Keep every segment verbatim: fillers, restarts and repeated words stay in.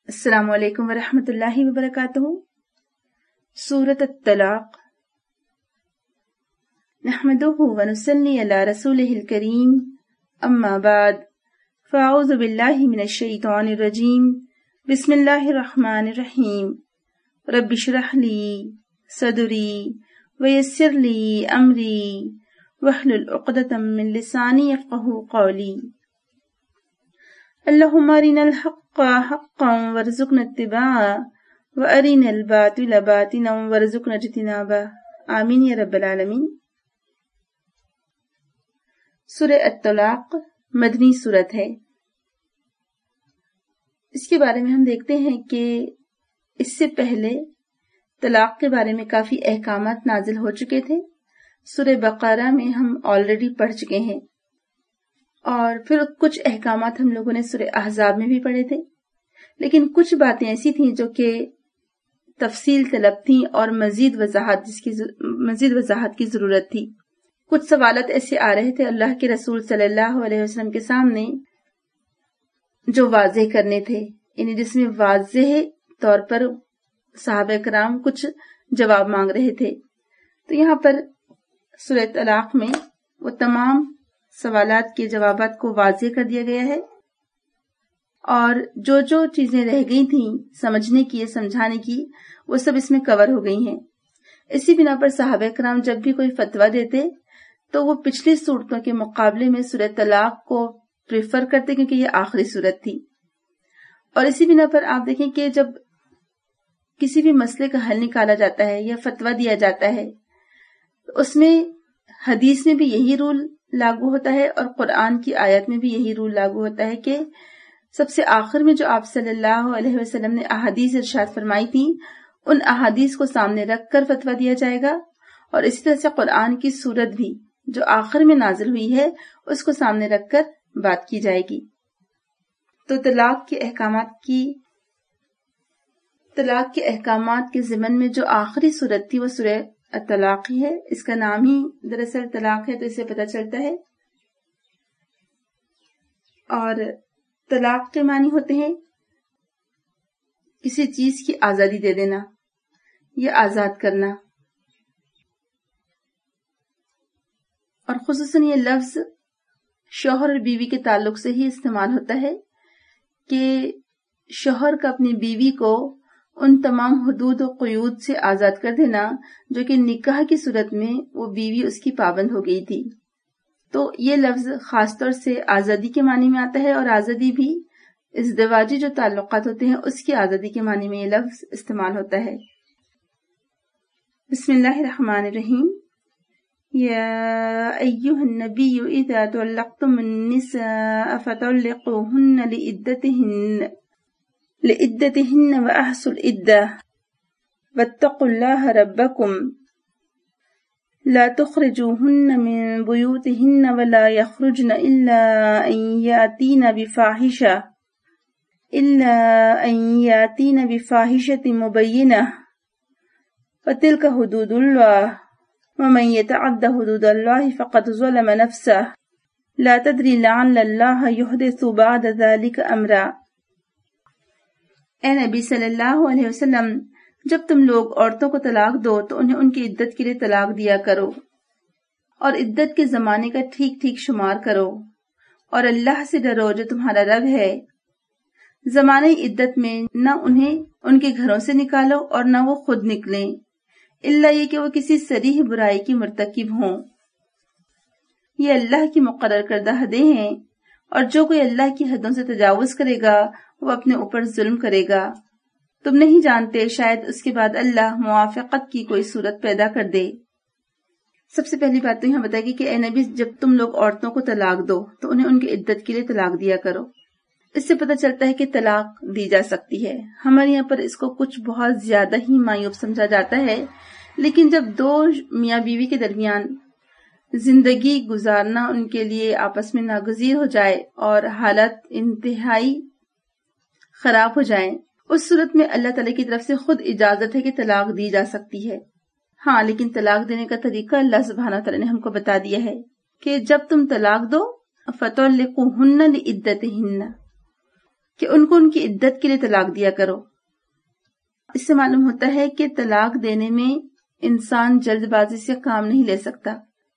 السلام علیکم ورحمۃ اللہ وبرکاتہ۔ سورۃ الطلاق۔ نحمدہ ونصلی علی رسولہ الکریم، اما بعد فاعوذ باللہ من الشیطان الرجیم، بسم اللہ الرحمن الرحیم۔ رب اشرح لی صدری ویسر لی امری واحلل عقدۃ من لسانی یفقہوا قولی۔ اللہم ارنا الحق حقا وارزقنا اتباعہ وارنا الباطل باطلا وارزقنا اجتنابہ، آمین یا رب العالمین۔ سورہ الطلاق مدنی سورت ہے۔ اس کے بارے میں ہم دیکھتے ہیں کہ اس سے پہلے طلاق کے بارے میں کافی احکامات نازل ہو چکے تھے۔ سورہ بقرہ میں ہم آلریڈی پڑھ چکے ہیں، اور پھر کچھ احکامات ہم لوگوں نے سورہ احزاب میں بھی پڑھے تھے، لیکن کچھ باتیں ایسی تھیں جو کہ تفصیل طلب تھیں اور مزید وضاحت جس کی مزید وضاحت کی ضرورت تھی۔ کچھ سوالات ایسے آ رہے تھے اللہ کے رسول صلی اللہ علیہ وسلم کے سامنے جو واضح کرنے تھے، یعنی جس میں واضح طور پر صحابہ کرام کچھ جواب مانگ رہے تھے۔ تو یہاں پر سورہ طلاق میں وہ تمام سوالات کے جوابات کو واضح کر دیا گیا ہے، اور جو جو چیزیں رہ گئی تھیں سمجھنے کی یا سمجھانے کی وہ سب اس میں کور ہو گئی ہیں۔ اسی بنا پر صحابہ کرام جب بھی کوئی فتویٰ دیتے تو وہ پچھلی صورتوں کے مقابلے میں سورہ طلاق کو پریفر کرتے، کیونکہ یہ آخری صورت تھی۔ اور اسی بنا پر آپ دیکھیں کہ جب کسی بھی مسئلے کا حل نکالا جاتا ہے یا فتویٰ دیا جاتا ہے تو اس میں حدیث میں بھی یہی رول لاگو ہوتا ہے اور قرآن کی آیت میں بھی یہی رول لاگو ہوتا ہے کہ سب سے آخر میں جو آپ صلی اللہ علیہ وسلم نے احادیث ارشاد فرمائی تھی ان احادیث کو سامنے رکھ کر فتویٰ دیا جائے گا، اور اسی طرح سے قرآن کی سورت بھی جو آخر میں نازل ہوئی ہے اس کو سامنے رکھ کر بات کی جائے گی۔ تو طلاق کے احکامات کی طلاق کے احکامات کے ضمن میں جو آخری سورت تھی وہ سورہ الطلاق ہی ہے۔ اس کا نام ہی دراصل طلاق ہے، تو اسے پتہ چلتا ہے۔ اور طلاق کے معنی ہوتے ہیں کسی چیز کی آزادی دے دینا یا آزاد کرنا، اور خصوصاً یہ لفظ شوہر اور بیوی کے تعلق سے ہی استعمال ہوتا ہے کہ شوہر کا اپنی بیوی کو ان تمام حدود و قیود سے آزاد کر دینا جو کہ نکاح کی صورت میں وہ بیوی اس کی پابند ہو گئی تھی۔ تو یہ لفظ خاص طور سے آزادی کے معنی میں آتا ہے، اور آزادی بھی ازدواجی جو تعلقات ہوتے ہیں اس کی آزادی کے معنی میں یہ لفظ استعمال ہوتا ہے۔ بسم اللہ الرحمن الرحیم۔ یا ایہا النبی اذا طلقتم النساء فطلقوہن لعدتہن لعدتہن وأحصوا العدة واتقوا الله ربكم لا تخرجوهن من بيوتهن ولا يخرجن إلا أن يأتين بفاحشة إلا أن يأتين بفاحشة مبينة وتلك حدود الله ومن يتعد حدود الله فقد ظلم نفسه لا تدري لعل الله يحدث بعد ذلك أمرا۔ اے نبی صلی اللہ علیہ وسلم، جب تم لوگ عورتوں کو طلاق دو تو انہیں ان کی عدت کے لیے طلاق دیا کرو، اور عدت کے زمانے کا ٹھیک ٹھیک شمار کرو، اور اللہ سے ڈرو جو تمہارا رب ہے۔ زمانے عدت میں نہ انہیں ان کے گھروں سے نکالو اور نہ وہ خود نکلیں، الا یہ کہ وہ کسی صریح برائی کی مرتکب ہوں۔ یہ اللہ کی مقرر کردہ حدیں ہیں، اور جو کوئی اللہ کی حدوں سے تجاوز کرے گا وہ اپنے اوپر ظلم کرے گا۔ تم نہیں جانتے، شاید اس کے بعد اللہ موافقت کی کوئی صورت پیدا کر دے۔ سب سے پہلی بات تو یہاں بتائے گی کہ اے نبی، جب تم لوگ عورتوں کو طلاق دو تو انہیں ان کی عدت کے لیے طلاق دیا کرو۔ اس سے پتہ چلتا ہے کہ طلاق دی جا سکتی ہے۔ ہمارے یہاں پر اس کو کچھ بہت زیادہ ہی معیوب سمجھا جاتا ہے، لیکن جب دو میاں بیوی کے درمیان زندگی گزارنا ان کے لیے آپس میں ناگزیر ہو جائے اور حالت انتہائی خراب ہو جائیں، اس صورت میں اللہ تعالیٰ کی طرف سے خود اجازت ہے کہ طلاق دی جا سکتی ہے۔ ہاں، لیکن طلاق دینے کا طریقہ اللہ سبحانہ وتعالیٰ نے ہم کو بتا دیا ہے کہ جب تم طلاق دو فطلقوہن لعدتہن، کہ ان کو ان کی عدت کے لیے طلاق دیا کرو۔ اس سے معلوم ہوتا ہے کہ طلاق دینے میں انسان جلد بازی سے کام نہیں لے سکتا۔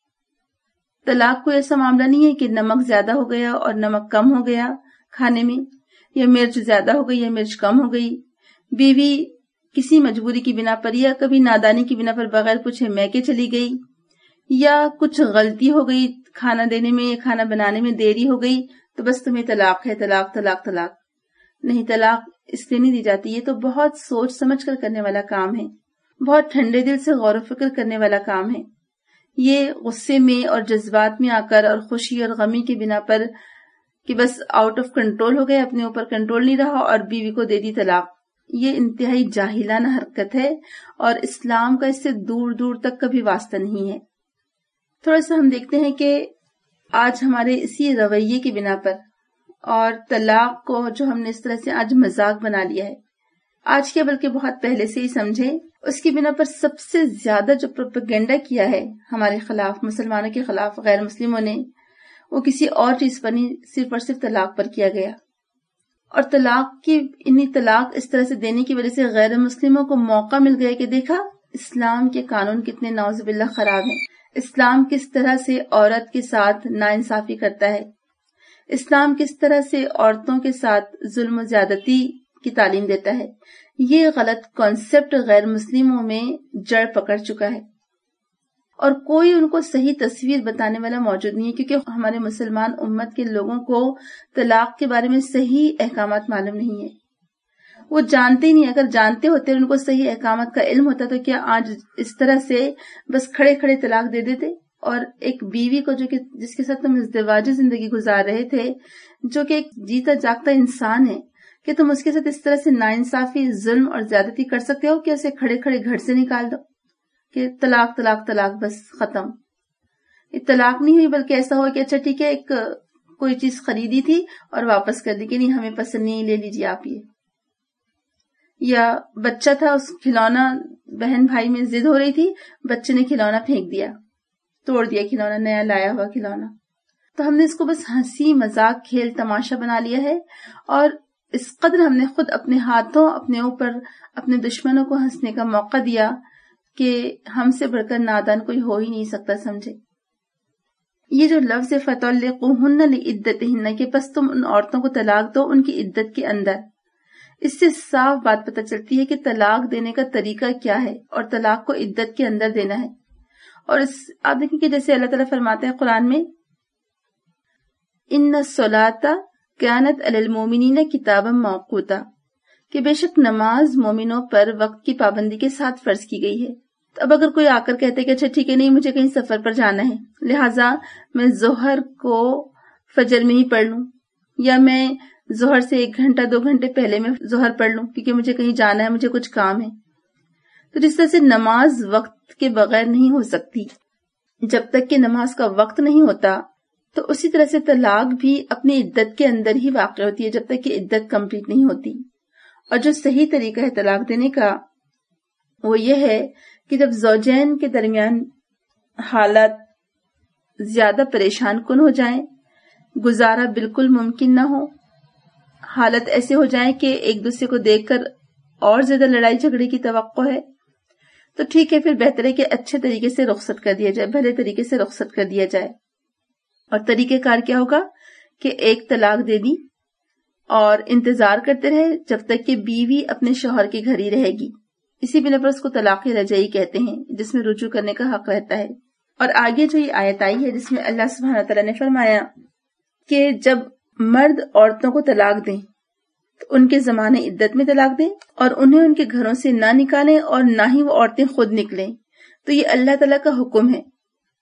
طلاق کوئی ایسا معاملہ نہیں ہے کہ نمک زیادہ ہو گیا اور نمک کم ہو گیا کھانے میں، یا مرچ زیادہ ہو گئی یا مرچ کم ہو گئی۔ بیوی کسی مجبوری کی بنا پر یا کبھی نادانی کی بنا پر بغیر پوچھے میکے چلی گئی، یا کچھ غلطی ہو گئی کھانا دینے میں یا کھانا بنانے میں دیری ہو گئی، تو بس تمہیں طلاق ہے، طلاق طلاق طلاق۔ نہیں، طلاق اس لیے نہیں دی جاتی۔ یہ تو بہت سوچ سمجھ کر کرنے والا کام ہے، بہت ٹھنڈے دل سے غور و فکر کرنے والا کام ہے۔ یہ غصے میں اور جذبات میں آ کر اور خوشی اور غمی کی بنا پر کہ بس آؤٹ آف کنٹرول ہو گئے، اپنے اوپر کنٹرول نہیں رہا اور بیوی کو دے دی طلاق، یہ انتہائی جاہلانہ حرکت ہے اور اسلام کا اس سے دور دور تک کبھی واسطہ نہیں ہے۔ تھوڑا سا ہم دیکھتے ہیں کہ آج ہمارے اسی رویے کی بنا پر اور طلاق کو جو ہم نے اس طرح سے آج مذاق بنا لیا ہے، آج کے بلکہ بہت پہلے سے ہی سمجھے، اس کی بنا پر سب سے زیادہ جو پروپیگنڈا کیا ہے ہمارے خلاف، مسلمانوں کے خلاف غیر مسلموں نے، وہ کسی اور چیز پر نہیں، صرف اور صرف طلاق پر کیا گیا۔ اور طلاق کی انہی طلاق اس طرح سے دینے کی وجہ سے غیر مسلموں کو موقع مل گیا کہ دیکھا اسلام کے قانون کتنے نعوذ باللہ خراب ہیں، اسلام کس طرح سے عورت کے ساتھ ناانصافی کرتا ہے، اسلام کس طرح سے عورتوں کے ساتھ ظلم و زیادتی کی تعلیم دیتا ہے۔ یہ غلط کانسیپٹ غیر مسلموں میں جڑ پکڑ چکا ہے اور کوئی ان کو صحیح تصویر بتانے والا موجود نہیں ہے، کیونکہ ہمارے مسلمان امت کے لوگوں کو طلاق کے بارے میں صحیح احکامات معلوم نہیں ہے، وہ جانتے ہی نہیں۔ اگر جانتے ہوتے اور ان کو صحیح احکامات کا علم ہوتا تو کیا آج اس طرح سے بس کھڑے کھڑے طلاق دے دیتے؟ اور ایک بیوی کو جو کہ جس کے ساتھ تم ازدواجی زندگی گزار رہے تھے، جو کہ ایک جیتا جاگتا انسان ہے، کہ تم اس کے ساتھ اس طرح سے ناانصافی، ظلم اور زیادتی کر سکتے ہو کہ اسے کھڑے کھڑے گھر سے نکال دو کہ طلاق طلاق طلاق بس ختم۔ یہ طلاق نہیں ہوئی، بلکہ ایسا ہوا کہ اچھا ٹھیک ہے، ایک کوئی چیز خریدی تھی اور واپس کر دی کہ نہیں ہمیں پسند نہیں، لے لیجیے آپ یہ۔ یا بچہ تھا، اس کھلونا بہن بھائی میں ضد ہو رہی تھی، بچے نے کھلونا پھینک دیا، توڑ دیا کھلونا، نیا لایا ہوا کھلونا۔ تو ہم نے اس کو بس ہنسی مذاق کھیل تماشا بنا لیا ہے، اور اس قدر ہم نے خود اپنے ہاتھوں اپنے اوپر اپنے دشمنوں کو ہنسنے کا موقع دیا کہ ہم سے بڑھ کر نادان کوئی ہو ہی نہیں سکتا، سمجھے۔ یہ جو لفظ فَطَلِّقُوهُنَّ لِعِدَّتِهِنَّ کہ پس تم ان عورتوں کو طلاق دو ان کی عدت کے اندر، اس سے صاف بات پتہ چلتی ہے کہ طلاق دینے کا طریقہ کیا ہے اور طلاق کو عدت کے اندر دینا ہے۔ اور اس آپ دیکھیں کہ جیسے اللہ تعالیٰ فرماتے ہیں قرآن میں، إِنَّ الصَّلَاةَ كَانَتْ عَلَى الْمُؤْمِنِينَ كِتَابًا مَوْقُوتًا کہ بے شک نماز مومنوں پر وقت کی پابندی کے ساتھ فرض کی گئی ہے۔ تو اب اگر کوئی آ کر کہتے کہ اچھا ٹھیک ہے، نہیں مجھے کہیں سفر پر جانا ہے، لہٰذا میں ظہر کو فجر میں ہی پڑھ لوں، یا میں ظہر سے ایک گھنٹہ دو گھنٹے پہلے میں ظہر پڑھ لوں کیونکہ مجھے کہیں جانا ہے، مجھے کچھ کام ہے۔ تو جس طرح سے نماز وقت کے بغیر نہیں ہو سکتی، جب تک کہ نماز کا وقت نہیں ہوتا، تو اسی طرح سے طلاق بھی اپنی عدت کے اندر ہی واقع ہوتی ہے جب تک کہ عدت کمپلیٹ نہیں ہوتی۔ اور جو صحیح طریقہ ہے طلاق دینے کا وہ یہ ہے کہ جب زوجین کے درمیان حالات زیادہ پریشان کن ہو جائیں، گزارا بالکل ممکن نہ ہو، حالت ایسے ہو جائیں کہ ایک دوسرے کو دیکھ کر اور زیادہ لڑائی جھگڑے کی توقع ہے، تو ٹھیک ہے، پھر بہتر ہے کہ اچھے طریقے سے رخصت کر دیا جائے، بھلے طریقے سے رخصت کر دیا جائے۔ اور طریقہ کار کیا ہوگا کہ ایک طلاق دے دی اور انتظار کرتے رہے جب تک کہ بیوی اپنے شوہر کے گھر ہی رہے گی، اسی بنا پر اس کو طلاق رجعی کہتے ہیں، جس میں رجوع کرنے کا حق رہتا ہے۔ اور آگے جو یہ آیت آئی ہے جس میں اللہ سبحانہ تعالیٰ نے فرمایا کہ جب مرد عورتوں کو طلاق دیں تو ان کے زمانے عدت میں طلاق دیں اور انہیں ان کے گھروں سے نہ نکالیں اور نہ ہی وہ عورتیں خود نکلیں۔ تو یہ اللہ تعالیٰ کا حکم ہے۔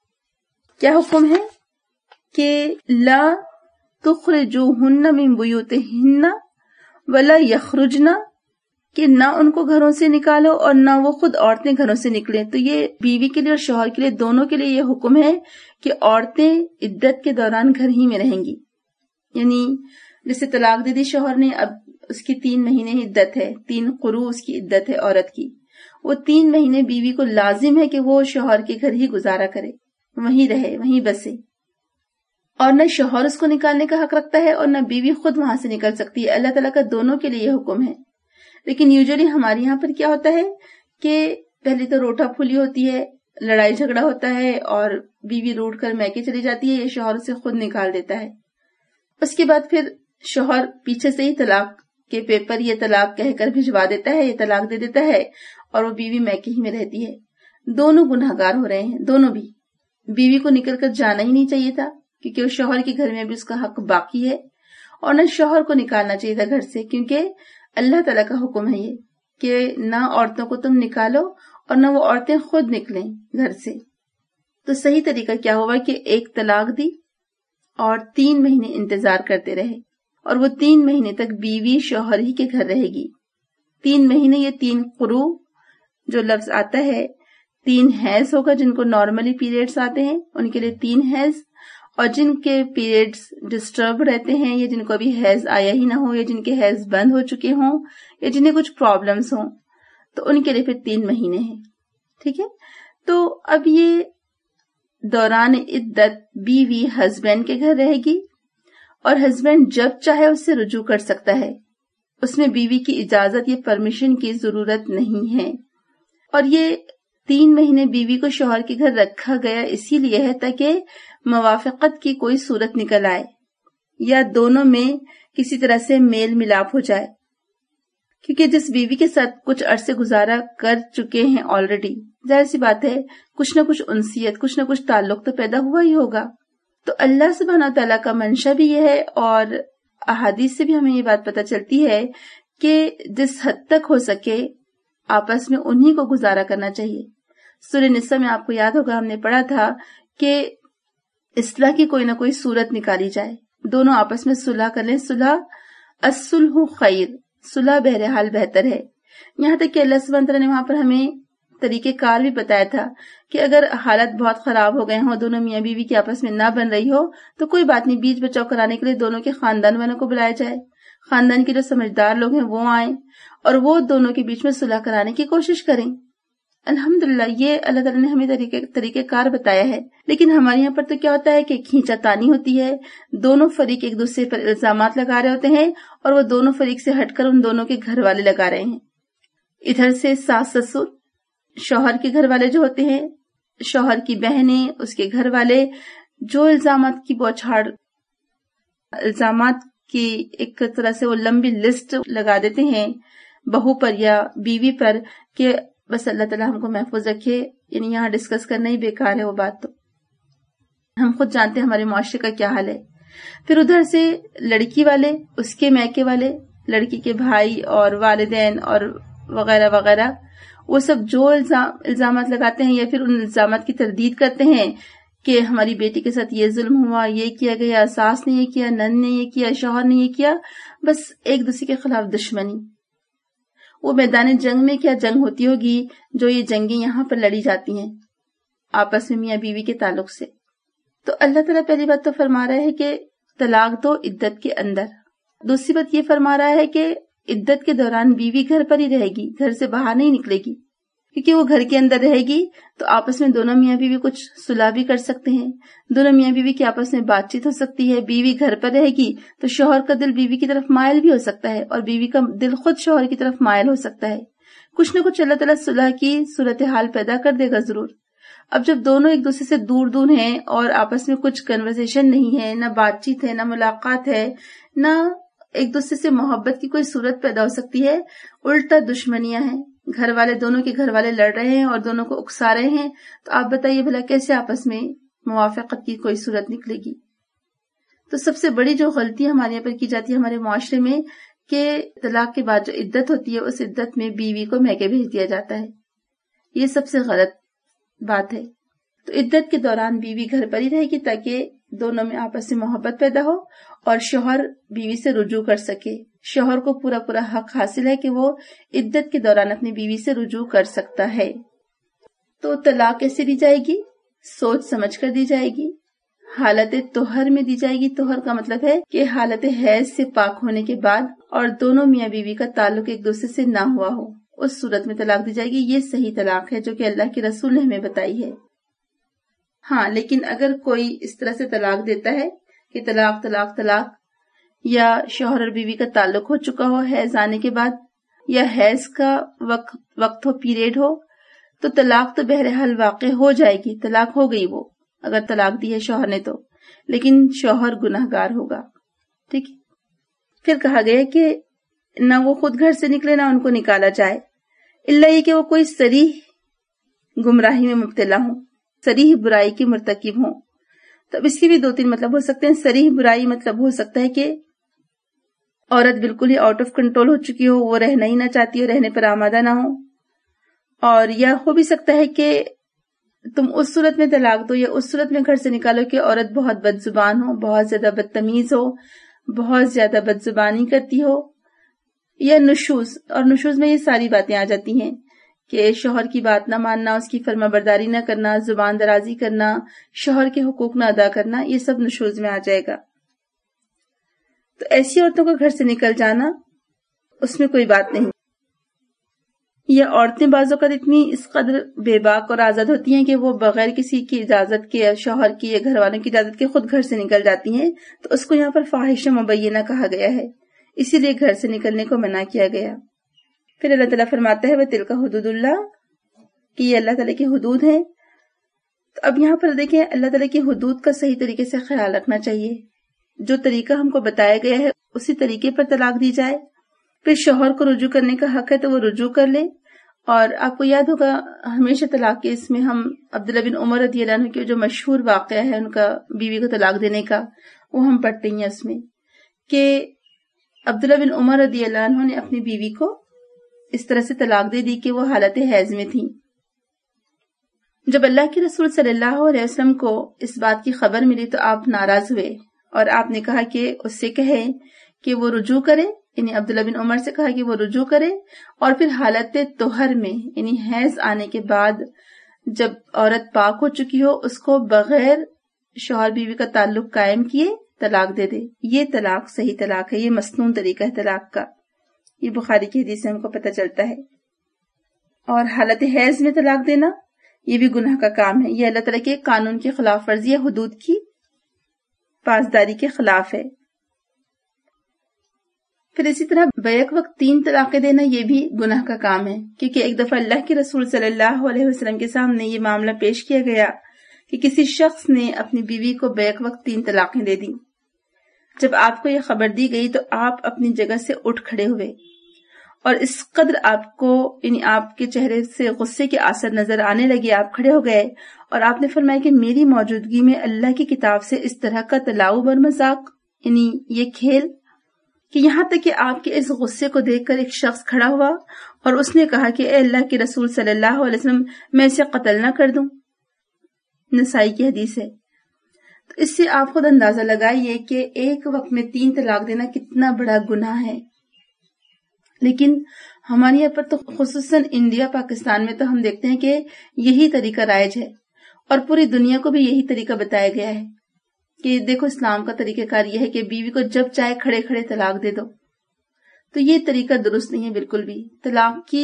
کیا حکم ہے؟ کہ لا تخرجوہن من بیوتہن ولا یخرجن کہ نہ ان کو گھروں سے نکالو اور نہ وہ خود عورتیں گھروں سے نکلیں۔ تو یہ بیوی کے لیے اور شوہر کے لیے دونوں کے لیے یہ حکم ہے کہ عورتیں عدت کے دوران گھر ہی میں رہیں گی۔ یعنی جسے طلاق دے دی شوہر نے، اب اس کی تین مہینے عدت ہے، تین قروء اس کی عدت ہے عورت کی، وہ تین مہینے بیوی کو لازم ہے کہ وہ شوہر کے گھر ہی گزارا کرے، وہیں رہے، وہیں بسے۔ اور نہ شوہر اس کو نکالنے کا حق رکھتا ہے اور نہ بیوی خود وہاں سے نکل سکتی ہے. اللہ تعالیٰ کا دونوں کے لیے یہ حکم ہے. لیکن یوزلی ہمارے یہاں پر کیا ہوتا ہے کہ پہلے تو روٹا پھولی ہوتی ہے, لڑائی جھگڑا ہوتا ہے اور بیوی روٹ کر میکے چلی جاتی ہے یا شوہر اسے خود نکال دیتا ہے. اس کے بعد پھر شوہر پیچھے سے ہی طلاق کے پیپر یہ طلاق کہہ کر بھجوا دیتا ہے, یہ طلاق دے دیتا ہے اور وہ بیوی میکے ہی میں رہتی ہے. دونوں گنہگار ہو رہے ہیں, دونوں بھی. بیوی کو نکل کر جانا ہی نہیں چاہیے تھا کیونکہ وہ شوہر کے گھر میں بھی اس کا حق باقی ہے, اور نہ شوہر کو نکالنا چاہیے تھا گھر سے کیونکہ اللہ تعالیٰ کا حکم ہے یہ کہ نہ عورتوں کو تم نکالو اور نہ وہ عورتیں خود نکلیں گھر سے. تو صحیح طریقہ کیا ہوا کہ ایک طلاق دی اور تین مہینے انتظار کرتے رہے, اور وہ تین مہینے تک بیوی شوہر ہی کے گھر رہے گی. تین مہینے یہ تین قروء جو لفظ آتا ہے, تین حیض ہوگا جن کو نارملی پیریڈز آتے ہیں ان کے لیے تین حیض, اور جن کے پیریڈز ڈسٹرب رہتے ہیں یا جن کو ابھی حیض آیا ہی نہ ہو یا جن کے حیض بند ہو چکے ہوں یا جنہیں کچھ پرابلمز ہوں تو ان کے لیے پھر تین مہینے ہیں. ٹھیک ہے, تو اب یہ دوران عدت بیوی ہسبینڈ کے گھر رہے گی اور ہسبینڈ جب چاہے اس سے رجوع کر سکتا ہے. اس میں بیوی کی اجازت یا پرمیشن کی ضرورت نہیں ہے. اور یہ تین مہینے بیوی کو شوہر کے گھر رکھا گیا اسی لیے ہے تاکہ موافقت کی کوئی صورت نکل آئے یا دونوں میں کسی طرح سے میل ملاپ ہو جائے, کیونکہ جس بیوی کے ساتھ کچھ عرصے گزارا کر چکے ہیں آلریڈی, ظاہر سی بات ہے کچھ نہ کچھ انسیت کچھ نہ کچھ تعلق تو پیدا ہوا ہی ہوگا. تو اللہ سبحانہ و تعالیٰ کا منشا بھی یہ ہے, اور احادیث سے بھی ہمیں یہ بات پتہ چلتی ہے کہ جس حد تک ہو سکے آپس میں انہی کو گزارا کرنا چاہیے. سورہ نساء میں آپ کو یاد ہوگا ہم نے پڑھا تھا کہ اصلاح کی کوئی نہ کوئی صورت نکالی جائے, دونوں آپس میں صلح کر لیں. صلح الصلح خیر, صلح بہرحال بہتر ہے. یہاں تک کہ اللہ سبحانہ تعالیٰ نے وہاں پر ہمیں طریقہ کار بھی بتایا تھا کہ اگر حالت بہت خراب ہو گئے ہوں, دونوں میاں بیوی کی آپس میں نہ بن رہی ہو تو کوئی بات نہیں, بیچ بچاؤ کرانے کے لیے دونوں کے خاندان والوں کو بلایا جائے, خاندان کے جو سمجھدار لوگ ہیں وہ آئیں اور وہ دونوں کے بیچ میں صلح کرانے کی کوشش کریں. الحمدللہ یہ اللہ تعالیٰ نے ہمیں طریقے طریقہ کار بتایا ہے. لیکن ہمارے یہاں پر تو کیا ہوتا ہے کہ کھینچا تانی ہوتی ہے, دونوں فریق ایک دوسرے پر الزامات لگا رہے ہوتے ہیں اور وہ دونوں فریق سے ہٹ کر ان دونوں کے گھر والے لگا رہے ہیں. ادھر سے ساس سسر, شوہر کے گھر والے جو ہوتے ہیں, شوہر کی بہنیں, اس کے گھر والے, جو الزامات کی بوچھاڑ الزامات کی ایک طرح سے وہ لمبی لسٹ لگا دیتے ہیں بہو پر یا بیوی پر کہ بس اللہ تعالیٰ ہم کو محفوظ رکھے. یعنی یہاں ڈسکس کرنا ہی بیکار ہے, وہ بات تو ہم خود جانتے ہیں ہمارے معاشرے کا کیا حال ہے. پھر ادھر سے لڑکی والے, اس کے میکے والے, لڑکی کے بھائی اور والدین اور وغیرہ وغیرہ, وہ سب جو الزام الزامات لگاتے ہیں یا پھر ان الزامات کی تردید کرتے ہیں کہ ہماری بیٹی کے ساتھ یہ ظلم ہوا, یہ کیا گیا, ساس نے یہ کیا, نند نے یہ کیا, شوہر نے یہ کیا, بس ایک دوسرے کے خلاف دشمنی. وہ میدان جنگ میں کیا جنگ ہوتی ہوگی جو یہ جنگیں یہاں پر لڑی جاتی ہیں آپس میں میاں بیوی کے تعلق سے. تو اللہ تعالیٰ پہلی بات تو فرما رہا ہے کہ طلاق دو عدت کے اندر. دوسری بات یہ فرما رہا ہے کہ عدت کے دوران بیوی گھر پر ہی رہے گی, گھر سے باہر نہیں نکلے گی, کیونکہ وہ گھر کے اندر رہے گی تو آپس میں دونوں میاں بیوی کچھ صلح بھی کر سکتے ہیں, دونوں میاں بیوی کی آپس میں بات چیت ہو سکتی ہے. بیوی گھر پر رہے گی تو شوہر کا دل بیوی کی طرف مائل بھی ہو سکتا ہے اور بیوی کا دل خود شوہر کی طرف مائل ہو سکتا ہے. کچھ نہ کچھ اللہ تعالیٰ صلح کی صورتحال پیدا کر دے گا ضرور. اب جب دونوں ایک دوسرے سے دور دور ہیں اور آپس میں کچھ کنورسیشن نہیں ہے, نہ بات چیت ہے, نہ ملاقات ہے, نہ ایک دوسرے سے محبت کی کوئی صورت پیدا ہو سکتی ہے, الٹا دشمنیاں ہیں, گھر والے دونوں کے گھر والے لڑ رہے ہیں اور دونوں کو اکسا رہے ہیں, تو آپ بتائیے بھلا کیسے آپس میں موافقت کی کوئی صورت نکلے گی. تو سب سے بڑی جو غلطی ہمارے یہاں پر کی جاتی ہے ہمارے معاشرے میں کہ طلاق کے بعد جو عدت ہوتی ہے اس عدت میں بیوی کو میکے بھیج دیا جاتا ہے. یہ سب سے غلط بات ہے. تو عدت کے دوران بیوی گھر پر ہی رہے گی تاکہ دونوں میں آپس میں محبت پیدا ہو اور شوہر بیوی سے رجوع کر سکے. شوہر کو پورا پورا حق حاصل ہے کہ وہ عدت کے دوران اپنی بیوی سے رجوع کر سکتا ہے. تو طلاق کیسے دی جائے گی؟ سوچ سمجھ کر دی جائے گی, حالت طہر میں دی جائے گی. طہر کا مطلب ہے کہ حالت حیض سے پاک ہونے کے بعد اور دونوں میاں بیوی کا تعلق ایک دوسرے سے نہ ہوا ہو, اس صورت میں طلاق دی جائے گی. یہ صحیح طلاق ہے جو کہ اللہ کے رسول نے ہمیں بتائی ہے. ہاں لیکن اگر کوئی اس طرح سے طلاق دیتا ہے کہ طلاق طلاق طلاق، یا شوہر اور بیوی کا تعلق ہو چکا ہو حیض آنے کے بعد، یا حیض کا وقت وقت ہو، پیریڈ ہو، تو طلاق تو بہرحال واقع ہو جائے گی، طلاق ہو گئی وہ، اگر طلاق دی ہے شوہر نے تو، لیکن شوہر گناہ گار ہوگا. ٹھیک. پھر کہا گیا کہ نہ وہ خود گھر سے نکلے نہ ان کو نکالا جائے، الا یہ کہ وہ کوئی صریح گمراہی میں مبتلا ہوں، صریح برائی کی مرتکب ہوں. تو اب اس کے بھی دو تین مطلب ہو سکتے ہیں. صریح برائی مطلب ہو سکتا ہے کہ عورت بالکل ہی آؤٹ آف کنٹرول ہو چکی ہو، وہ رہنا ہی نہ چاہتی ہو، رہنے پر آمادہ نہ ہو. اور یا ہو بھی سکتا ہے کہ تم اس صورت میں طلاق دو یا اس صورت میں گھر سے نکالو کہ عورت بہت بد زبان ہو، بہت زیادہ بدتمیز ہو، بہت زیادہ بد زبانی کرتی ہو، یا نشوز. اور نشوز میں یہ ساری باتیں آ جاتی ہیں کہ شوہر کی بات نہ ماننا، اس کی فرما برداری نہ کرنا، زبان درازی کرنا، شوہر کے حقوق نہ ادا کرنا، یہ سب نشوز میں آ جائے گا. تو ایسی عورتوں کو گھر سے نکل جانا، اس میں کوئی بات نہیں. یہ عورتیں بعض اوقات اتنی اس قدر بے باک اور آزاد ہوتی ہیں کہ وہ بغیر کسی کی اجازت کے، شوہر کی یا گھر والوں کی اجازت کے خود گھر سے نکل جاتی ہیں، تو اس کو یہاں پر فاحشہ مبینہ کہا گیا ہے، اسی لیے گھر سے نکلنے کو منع کیا گیا. پھر اللہ تعالیٰ فرماتا ہے وَتِلْكَ حُدُودُ اللَّهِ، کہ یہ اللہ تعالیٰ کی حدود ہیں. تو اب یہاں پر دیکھیں اللہ تعالیٰ کی حدود کا صحیح طریقے سے خیال رکھنا چاہیے. جو طریقہ ہم کو بتایا گیا ہے اسی طریقے پر طلاق دی جائے. پھر شوہر کو رجوع کرنے کا حق ہے تو وہ رجوع کر لے. اور آپ کو یاد ہوگا ہمیشہ طلاق کے اس میں ہم عبداللہ بن عمر رضی اللہ عنہ کے جو مشہور واقعہ ہے ان کا بیوی کو طلاق دینے کا، وہ ہم پڑھتے ہیں اس میں کہ عبداللہ بن عمر رضی اللہ عنہ نے اپنی بیوی کو اس طرح سے طلاق دے دی کہ وہ حالت حیض میں تھی. جب اللہ کے رسول صلی اللہ علیہ وسلم کو اس بات کی خبر ملی تو آپ ناراض ہوئے اور آپ نے کہا کہ اس سے کہیں کہ وہ رجوع کرے، یعنی عبداللہ بن عمر سے کہا کہ وہ رجوع کرے، اور پھر حالت طہر میں یعنی حیض آنے کے بعد جب عورت پاک ہو چکی ہو اس کو بغیر شوہر بیوی کا تعلق قائم کیے طلاق دے دے. یہ طلاق صحیح طلاق ہے، یہ مسنون طریقہ ہے طلاق کا. یہ بخاری کی حدیث سے ہم کو پتہ چلتا ہے. اور حالت حیض میں طلاق دینا یہ بھی گناہ کا کام ہے، یہ اللہ تعالیٰ کے قانون کی خلاف ورزی ہے، حدود کی پاسداری کے خلاف ہے. پھر اسی طرح بیک وقت تین طلاقیں دینا یہ بھی گناہ کا کام ہے، کیونکہ ایک دفعہ اللہ کے رسول صلی اللہ علیہ وسلم کے سامنے یہ معاملہ پیش کیا گیا کہ کسی شخص نے اپنی بیوی کو بیک وقت تین طلاقیں دے دی. جب آپ کو یہ خبر دی گئی تو آپ اپنی جگہ سے اٹھ کھڑے ہوئے اور اس قدر آپ کو یعنی آپ کے چہرے سے غصے کے آثر نظر آنے لگے. آپ کھڑے ہو گئے اور آپ نے فرمایا کہ میری موجودگی میں اللہ کی کتاب سے اس طرح کا تلاؤ اور مذاق، یعنی یہ کھیل، کہ یہاں تک کہ آپ کے اس غصے کو دیکھ کر ایک شخص کھڑا ہوا اور اس نے کہا کہ اے اللہ کے رسول صلی اللہ علیہ وسلم میں اسے قتل نہ کر دوں. نسائی کی حدیث ہے. تو اس سے آپ خود اندازہ لگائیے کہ ایک وقت میں تین طلاق دینا کتنا بڑا گناہ ہے. لیکن ہمارے یہاں پر تو خصوصاً انڈیا پاکستان میں تو ہم دیکھتے ہیں کہ یہی طریقہ رائج ہے، اور پوری دنیا کو بھی یہی طریقہ بتایا گیا ہے کہ دیکھو اسلام کا طریقہ کار یہ ہے کہ بیوی کو جب چاہے کھڑے کھڑے طلاق دے دو. تو یہ طریقہ درست نہیں ہے بالکل بھی. طلاق کی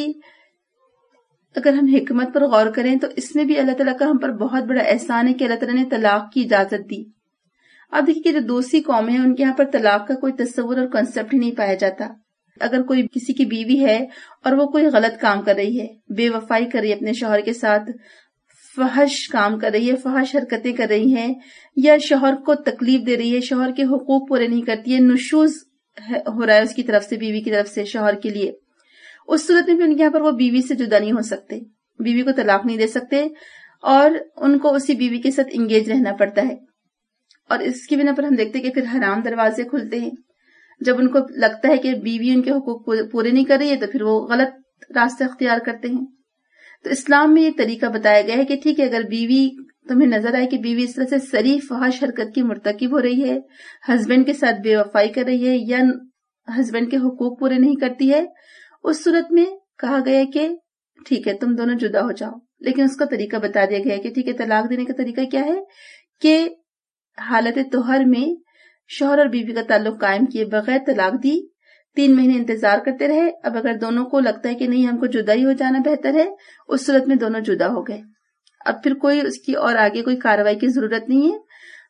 اگر ہم حکمت پر غور کریں تو اس میں بھی اللہ تعالیٰ کا ہم پر بہت بڑا احسان ہے کہ اللہ تعالیٰ نے طلاق کی اجازت دی. اب دیکھیے کہ جو دوسری قومیں ہیں ان کے یہاں پر طلاق کا کوئی تصور اور کنسپٹ ہی نہیں پایا جاتا. اگر کوئی کسی کی بیوی ہے اور وہ کوئی غلط کام کر رہی ہے، بے وفائی کر رہی ہے اپنے شوہر کے ساتھ، فحش کام کر رہی ہے، فحش حرکتیں کر رہی ہیں، یا شوہر کو تکلیف دے رہی ہے، شوہر کے حقوق پورے نہیں کرتی ہے، نشوز ہو رہا ہے اس کی طرف سے، بیوی کی طرف سے شوہر کے لیے، اس صورت میں بھی ان کے یہاں پر وہ بیوی سے جدا نہیں ہو سکتے، بیوی کو طلاق نہیں دے سکتے اور ان کو اسی بیوی کے ساتھ انگیج رہنا پڑتا ہے. اور اس کی بنا پر ہم دیکھتے ہیں کہ پھر حرام دروازے کھلتے ہیں. جب ان کو لگتا ہے کہ بیوی ان کے حقوق پورے نہیں کر رہی ہے تو پھر وہ غلط راستے اختیار کرتے ہیں. تو اسلام میں یہ طریقہ بتایا گیا ہے کہ ٹھیک ہے، اگر بیوی تمہیں نظر آئے کہ بیوی اس طرح سے صریح فحش حرکت کی مرتکب ہو رہی ہے، ہسبینڈ کے ساتھ بے وفائی کر رہی ہے یا ہسبینڈ کے حقوق پورے نہیں کرتی ہے، اس صورت میں کہا گیا کہ ٹھیک ہے تم دونوں جدا ہو جاؤ. لیکن اس کا طریقہ بتا دیا گیا کہ ٹھیک ہے طلاق دینے کا طریقہ کیا ہے کہ حالت طہر میں شوہر اور بیوی کا تعلق قائم کیے بغیر طلاق دی، تین مہینے انتظار کرتے رہے. اب اگر دونوں کو لگتا ہے کہ نہیں ہم کو جدا ہی ہو جانا بہتر ہے، اس صورت میں دونوں جدا ہو گئے. اب پھر کوئی اس کی اور آگے کوئی کارروائی کی ضرورت نہیں ہے.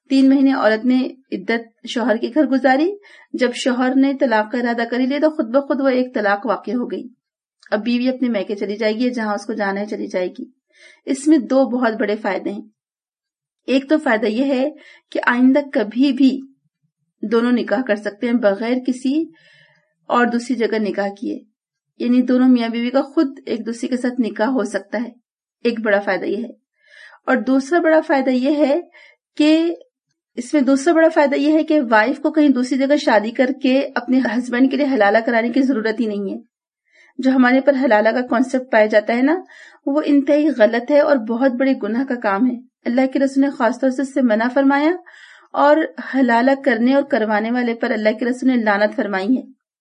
تین مہینے عورت نے عدت شوہر کے گھر گزاری. جب شوہر نے طلاق کا ارادہ کر لیا تو خود بخود وہ ایک طلاق واقع ہو گئی. اب بیوی اپنے میکے چلی جائے گی، جہاں اس کو جانا ہے چلی جائے گی. اس میں دو بہت بڑے فائدے ہیں. ایک تو فائدہ یہ ہے کہ آئندہ کبھی بھی دونوں نکاح کر سکتے ہیں بغیر کسی اور دوسری جگہ نکاح کیے، یعنی دونوں میاں بیوی کا خود ایک دوسرے کے ساتھ نکاح ہو سکتا ہے. ایک بڑا فائدہ یہ ہے. اور دوسرا بڑا فائدہ یہ ہے کہ اس میں دوسرا بڑا فائدہ یہ ہے کہ وائف کو کہیں دوسری جگہ شادی کر کے اپنے ہسبینڈ کے لیے حلالہ کرانے کی ضرورت ہی نہیں ہے. جو ہمارے پر حلالہ کا کانسیپٹ پایا جاتا ہے نا، وہ انتہائی غلط ہے اور بہت بڑے گناہ کا کام ہے. اللہ کے رسول نے خاص طور سے اس سے منع فرمایا، اور حلالہ کرنے اور کروانے والے پر اللہ کے رسول نے لعنت فرمائی ہے.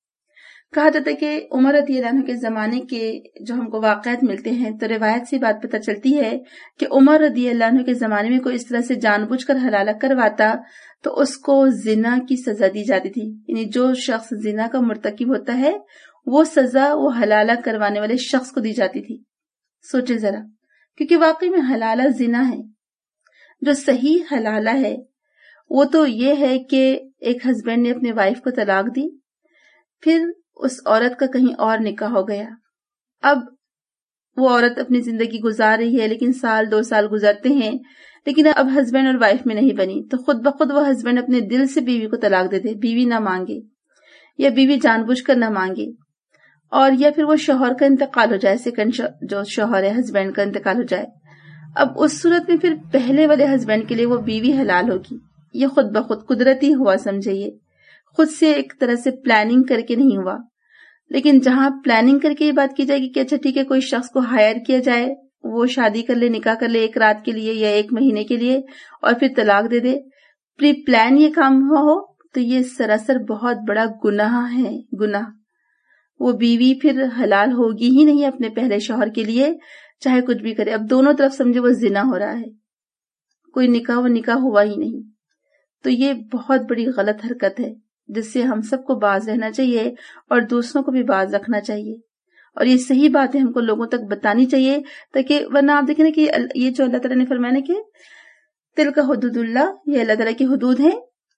کہا جاتا ہے کہ عمر رضی اللہ عنہ کے زمانے کے جو ہم کو واقعات ملتے ہیں تو روایت سے بات پتہ چلتی ہے کہ عمر رضی اللہ عنہ کے زمانے میں کوئی اس طرح سے جان بوجھ کر حلالہ کرواتا تو اس کو زنا کی سزا دی جاتی تھی. یعنی جو شخص زنا کا مرتکب ہوتا ہے وہ سزا وہ حلالہ کروانے والے شخص کو دی جاتی تھی. سوچیں ذرا، کیونکہ واقعی میں حلالہ زنا ہے. جو صحیح حلالہ ہے وہ تو یہ ہے کہ ایک ہسبینڈ نے اپنے وائف کو طلاق دی، پھر اس عورت کا کہیں اور نکاح ہو گیا. اب وہ عورت اپنی زندگی گزار رہی ہے، لیکن سال دو سال گزرتے ہیں لیکن اب ہسبینڈ اور وائف میں نہیں بنی، تو خود بخود وہ ہسبینڈ اپنے دل سے بیوی کو طلاق دے دے. بیوی نہ مانگے یا بیوی جان بوجھ کر نہ مانگے، اور یا پھر وہ شوہر کا انتقال ہو جائے، سیکنڈ جو شوہر ہے ہسبینڈ کا انتقال ہو جائے. اب اس صورت میں پھر پہلے والے ہسبینڈ کے لیے وہ بیوی حلال ہوگی. یہ خود بخود قدرتی ہوا، سمجھئے خود سے ایک طرح سے پلاننگ کر کے نہیں ہوا. لیکن جہاں پلاننگ کر کے یہ بات کی جائے گی کہ اچھا ٹھیک ہے کوئی شخص کو ہائر کیا جائے، وہ شادی کر لے، نکاح کر لے ایک رات کے لیے یا ایک مہینے کے لیے اور پھر طلاق دے دے، پری پلان یہ کام ہوا ہو، تو یہ سراسر بہت بڑا گناہ ہے. گناہ. وہ بیوی پھر حلال ہوگی ہی نہیں اپنے پہلے شوہر کے لیے، چاہے کچھ بھی کرے. اب دونوں طرف سمجھے وہ زنا ہو رہا ہے، کوئی نکاح و نکاح ہوا ہی نہیں. تو یہ بہت بڑی غلط حرکت ہے جس سے ہم سب کو باز رہنا چاہیے اور دوسروں کو بھی باز رکھنا چاہیے. اور یہ صحیح بات ہے ہم کو لوگوں تک بتانی چاہیے، تاکہ ورنہ آپ دیکھیں نا کہ یہ جو اللہ تعالیٰ نے فرمایا کہ تل کا حدود اللہ، یہ اللہ تعالیٰ کی حدود ہیں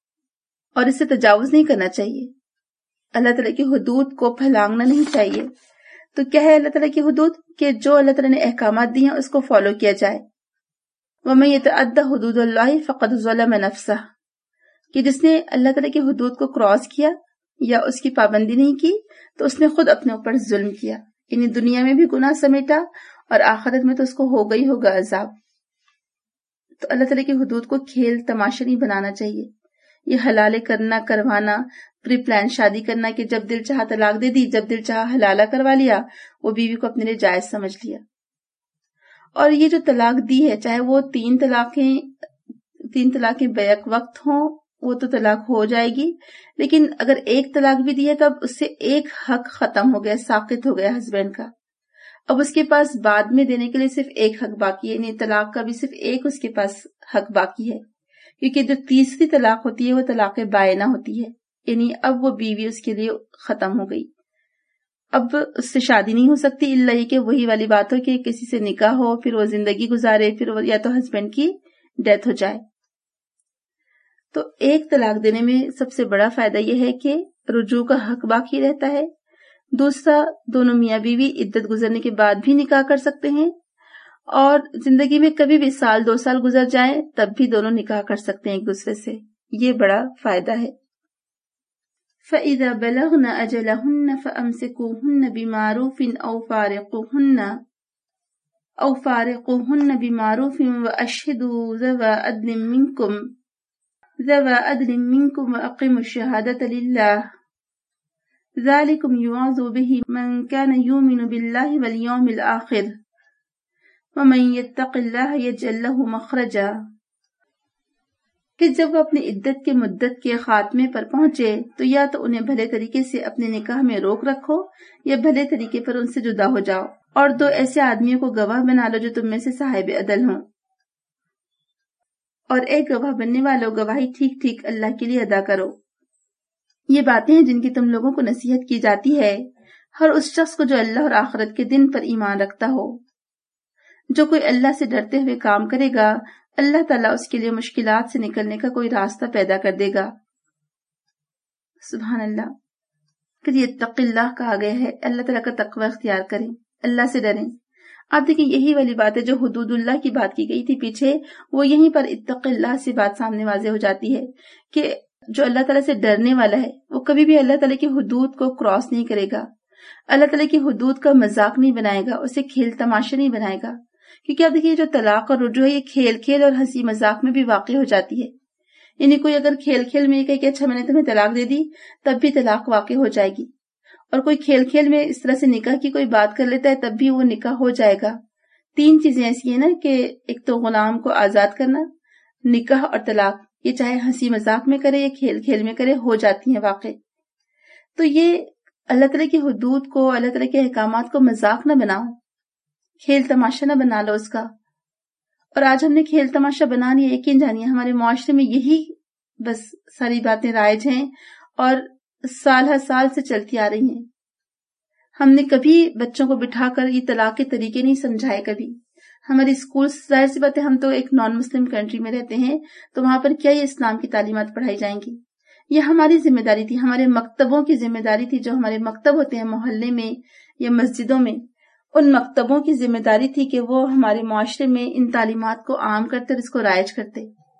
اور اس سے تجاوز نہیں کرنا چاہیے. اللہ تعالیٰ کی حدود کو پھلانگنا نہیں چاہیے. تو کیا ہے اللہ تعالیٰ کی حدود؟ کہ جو اللہ تعالیٰ نے احکامات دی ہیں اس کو فالو کیا جائے. وَمَن يَتَعَدَّ حُدُودَ اللَّهِ فَقَدْ ظَلَمَ نَفْسَهُ، کہ جس نے اللہ تعالیٰ کی حدود کو کراس کیا یا اس کی پابندی نہیں کی تو اس نے خود اپنے اوپر ظلم کیا. یعنی دنیا میں بھی گناہ سمیٹا اور آخرت میں تو اس کو ہو گئی ہوگا عذاب. تو اللہ تعالیٰ کی حدود کو کھیل تماشا نہیں بنانا چاہیے. یہ حلالے کرنا کروانا، پری پلان شادی کرنا کہ جب دل چاہا طلاق دے دی، جب دل چاہا حلالہ کروا لیا، وہ بیوی کو اپنے لیے جائز سمجھ لیا. اور یہ جو طلاق دی ہے، چاہے وہ تین طلاقیں تین طلاقیں بیک وقت ہوں، وہ تو طلاق ہو جائے گی. لیکن اگر ایک طلاق بھی دی ہے تو اب اس سے ایک حق ختم ہو گیا، ساقط ہو گیا ہسبینڈ کا. اب اس کے پاس بعد میں دینے کے لیے صرف ایک حق باقی ہے، یعنی طلاق کا بھی صرف ایک اس کے پاس حق باقی ہے. کیونکہ جو تیسری طلاق ہوتی ہے وہ طلاق بائنہ ہوتی ہے، یعنی اب وہ بیوی اس کے لیے ختم ہو گئی. اب اس سے شادی نہیں ہو سکتی، الا یہ کہ وہی والی بات ہو کہ کسی سے نکاح ہو، پھر وہ زندگی گزارے، پھر وہ یا تو ہسبینڈ کی ڈیتھ ہو جائے. تو ایک طلاق دینے میں سب سے بڑا فائدہ یہ ہے کہ رجوع کا حق باقی رہتا ہے. دوسرا، دونوں میاں بیوی عدت گزرنے کے بعد بھی نکاح کر سکتے ہیں، اور زندگی میں کبھی بھی سال دو سال گزر جائیں تب بھی دونوں نکاح کر سکتے ہیں ایک دوسرے سے. یہ بڑا فائدہ ہے. فَإِذَا بَلَغْنَ أَجَلَهُنَّ فَأَمْسِكُوهُنَّ بِمَعْرُوفٍ أَوْ فَارِقُوهُنَّ أَوْ فَارِقُوهُنَّ بِمَعْرُوفٍ وَأَشْهِدُوا ذَوَا عَدْلٍ مِّنكُمْ ذَوَا عَدْلٍ مِّنكُمْ وَأَقِيمُوا الشَّهَادَةَ لِلَّهِ ذَلِكُمْ يُوعَظُ بِهِ مَن كَانَ يُؤْمِنُ بِاللَّهِ وَالْيَوْمِ الْآخِرِ وَمَن يَتَّقِ اللَّهَ يَجْعَل لَّهُ مَخْرَجًا. کہ جب وہ اپنی عدت کے مدت کے خاتمے پر پہنچے تو یا تو انہیں بھلے طریقے سے اپنے نکاح میں روک رکھو یا بھلے طریقے پر ان سے جدا ہو جاؤ، اور دو ایسے آدمیوں کو گواہ بنا لو جو تم میں سے صاحب عدل ہوں. اور ایک گواہ بننے والوں گواہی ٹھیک ٹھیک اللہ کے لیے ادا کرو. یہ باتیں ہیں جن کی تم لوگوں کو نصیحت کی جاتی ہے ہر اس شخص کو جو اللہ اور آخرت کے دن پر ایمان رکھتا ہو. جو کوئی اللہ سے ڈرتے ہوئے کام کرے گا اللہ تعالیٰ اس کے لیے مشکلات سے نکلنے کا کوئی راستہ پیدا کر دے گا. سبحان اللہ. پھر یہ اتق اللہ کہا گیا ہے، اللہ تعالیٰ کا تقوی اختیار کریں، اللہ سے ڈریں. آپ دیکھیں یہی والی بات ہے جو حدود اللہ کی بات کی گئی تھی پیچھے، وہ یہیں پر اتق اللہ سے بات سامنے واضح ہو جاتی ہے کہ جو اللہ تعالیٰ سے ڈرنے والا ہے وہ کبھی بھی اللہ تعالیٰ کی حدود کو کراس نہیں کرے گا، اللہ تعالیٰ کی حدود کا مذاق نہیں بنائے گا، اسے کھیل تماشا نہیں بنائے گا. کیونکہ آپ دیکھیے جو طلاق اور رجوع ہے یہ کھیل کھیل اور ہنسی مذاق میں بھی واقع ہو جاتی ہے. یعنی کوئی اگر کھیل کھیل میں یہ کہے کہ اچھا میں نے تمہیں طلاق دے دی، تب بھی طلاق واقع ہو جائے گی. اور کوئی کھیل کھیل میں اس طرح سے نکاح کی کوئی بات کر لیتا ہے تب بھی وہ نکاح ہو جائے گا. تین چیزیں ایسی ہیں نا کہ ایک تو غلام کو آزاد کرنا، نکاح اور طلاق، یہ چاہے ہنسی مذاق میں کرے یا کھیل کھیل میں کرے ہو جاتی ہیں واقع. تو یہ اللہ تعالیٰ کی حدود کو، اللہ تعالیٰ کے احکامات کو مذاق نہ بناؤ، کھیل تماشا نہ بنا لو اس کا. اور آج ہم نے کھیل تماشا بنا لیا، یقین جانیے ہمارے معاشرے میں یہی بس ساری باتیں رائج ہیں اور سال ہر سال سے چلتی آ رہی ہیں. ہم نے کبھی بچوں کو بٹھا کر یہ طلاق کے طریقے نہیں سمجھائے. کبھی ہمارے اسکول، ظاہر سی بات ہے ہم تو ایک نان مسلم کنٹری میں رہتے ہیں، تو وہاں پر کیا یہ اسلام کی تعلیمات پڑھائی جائیں گی؟ یہ ہماری ذمہ داری تھی، ہمارے مکتبوں کی ذمہ داری تھی. جو ہمارے مکتب ہوتے ہیں محلے میں یا مسجدوں میں، ان مکتبوں کی ذمہ داری تھی کہ وہ ہمارے معاشرے میں ان تعلیمات کو عام کرتے اور اس کو رائج کرتے.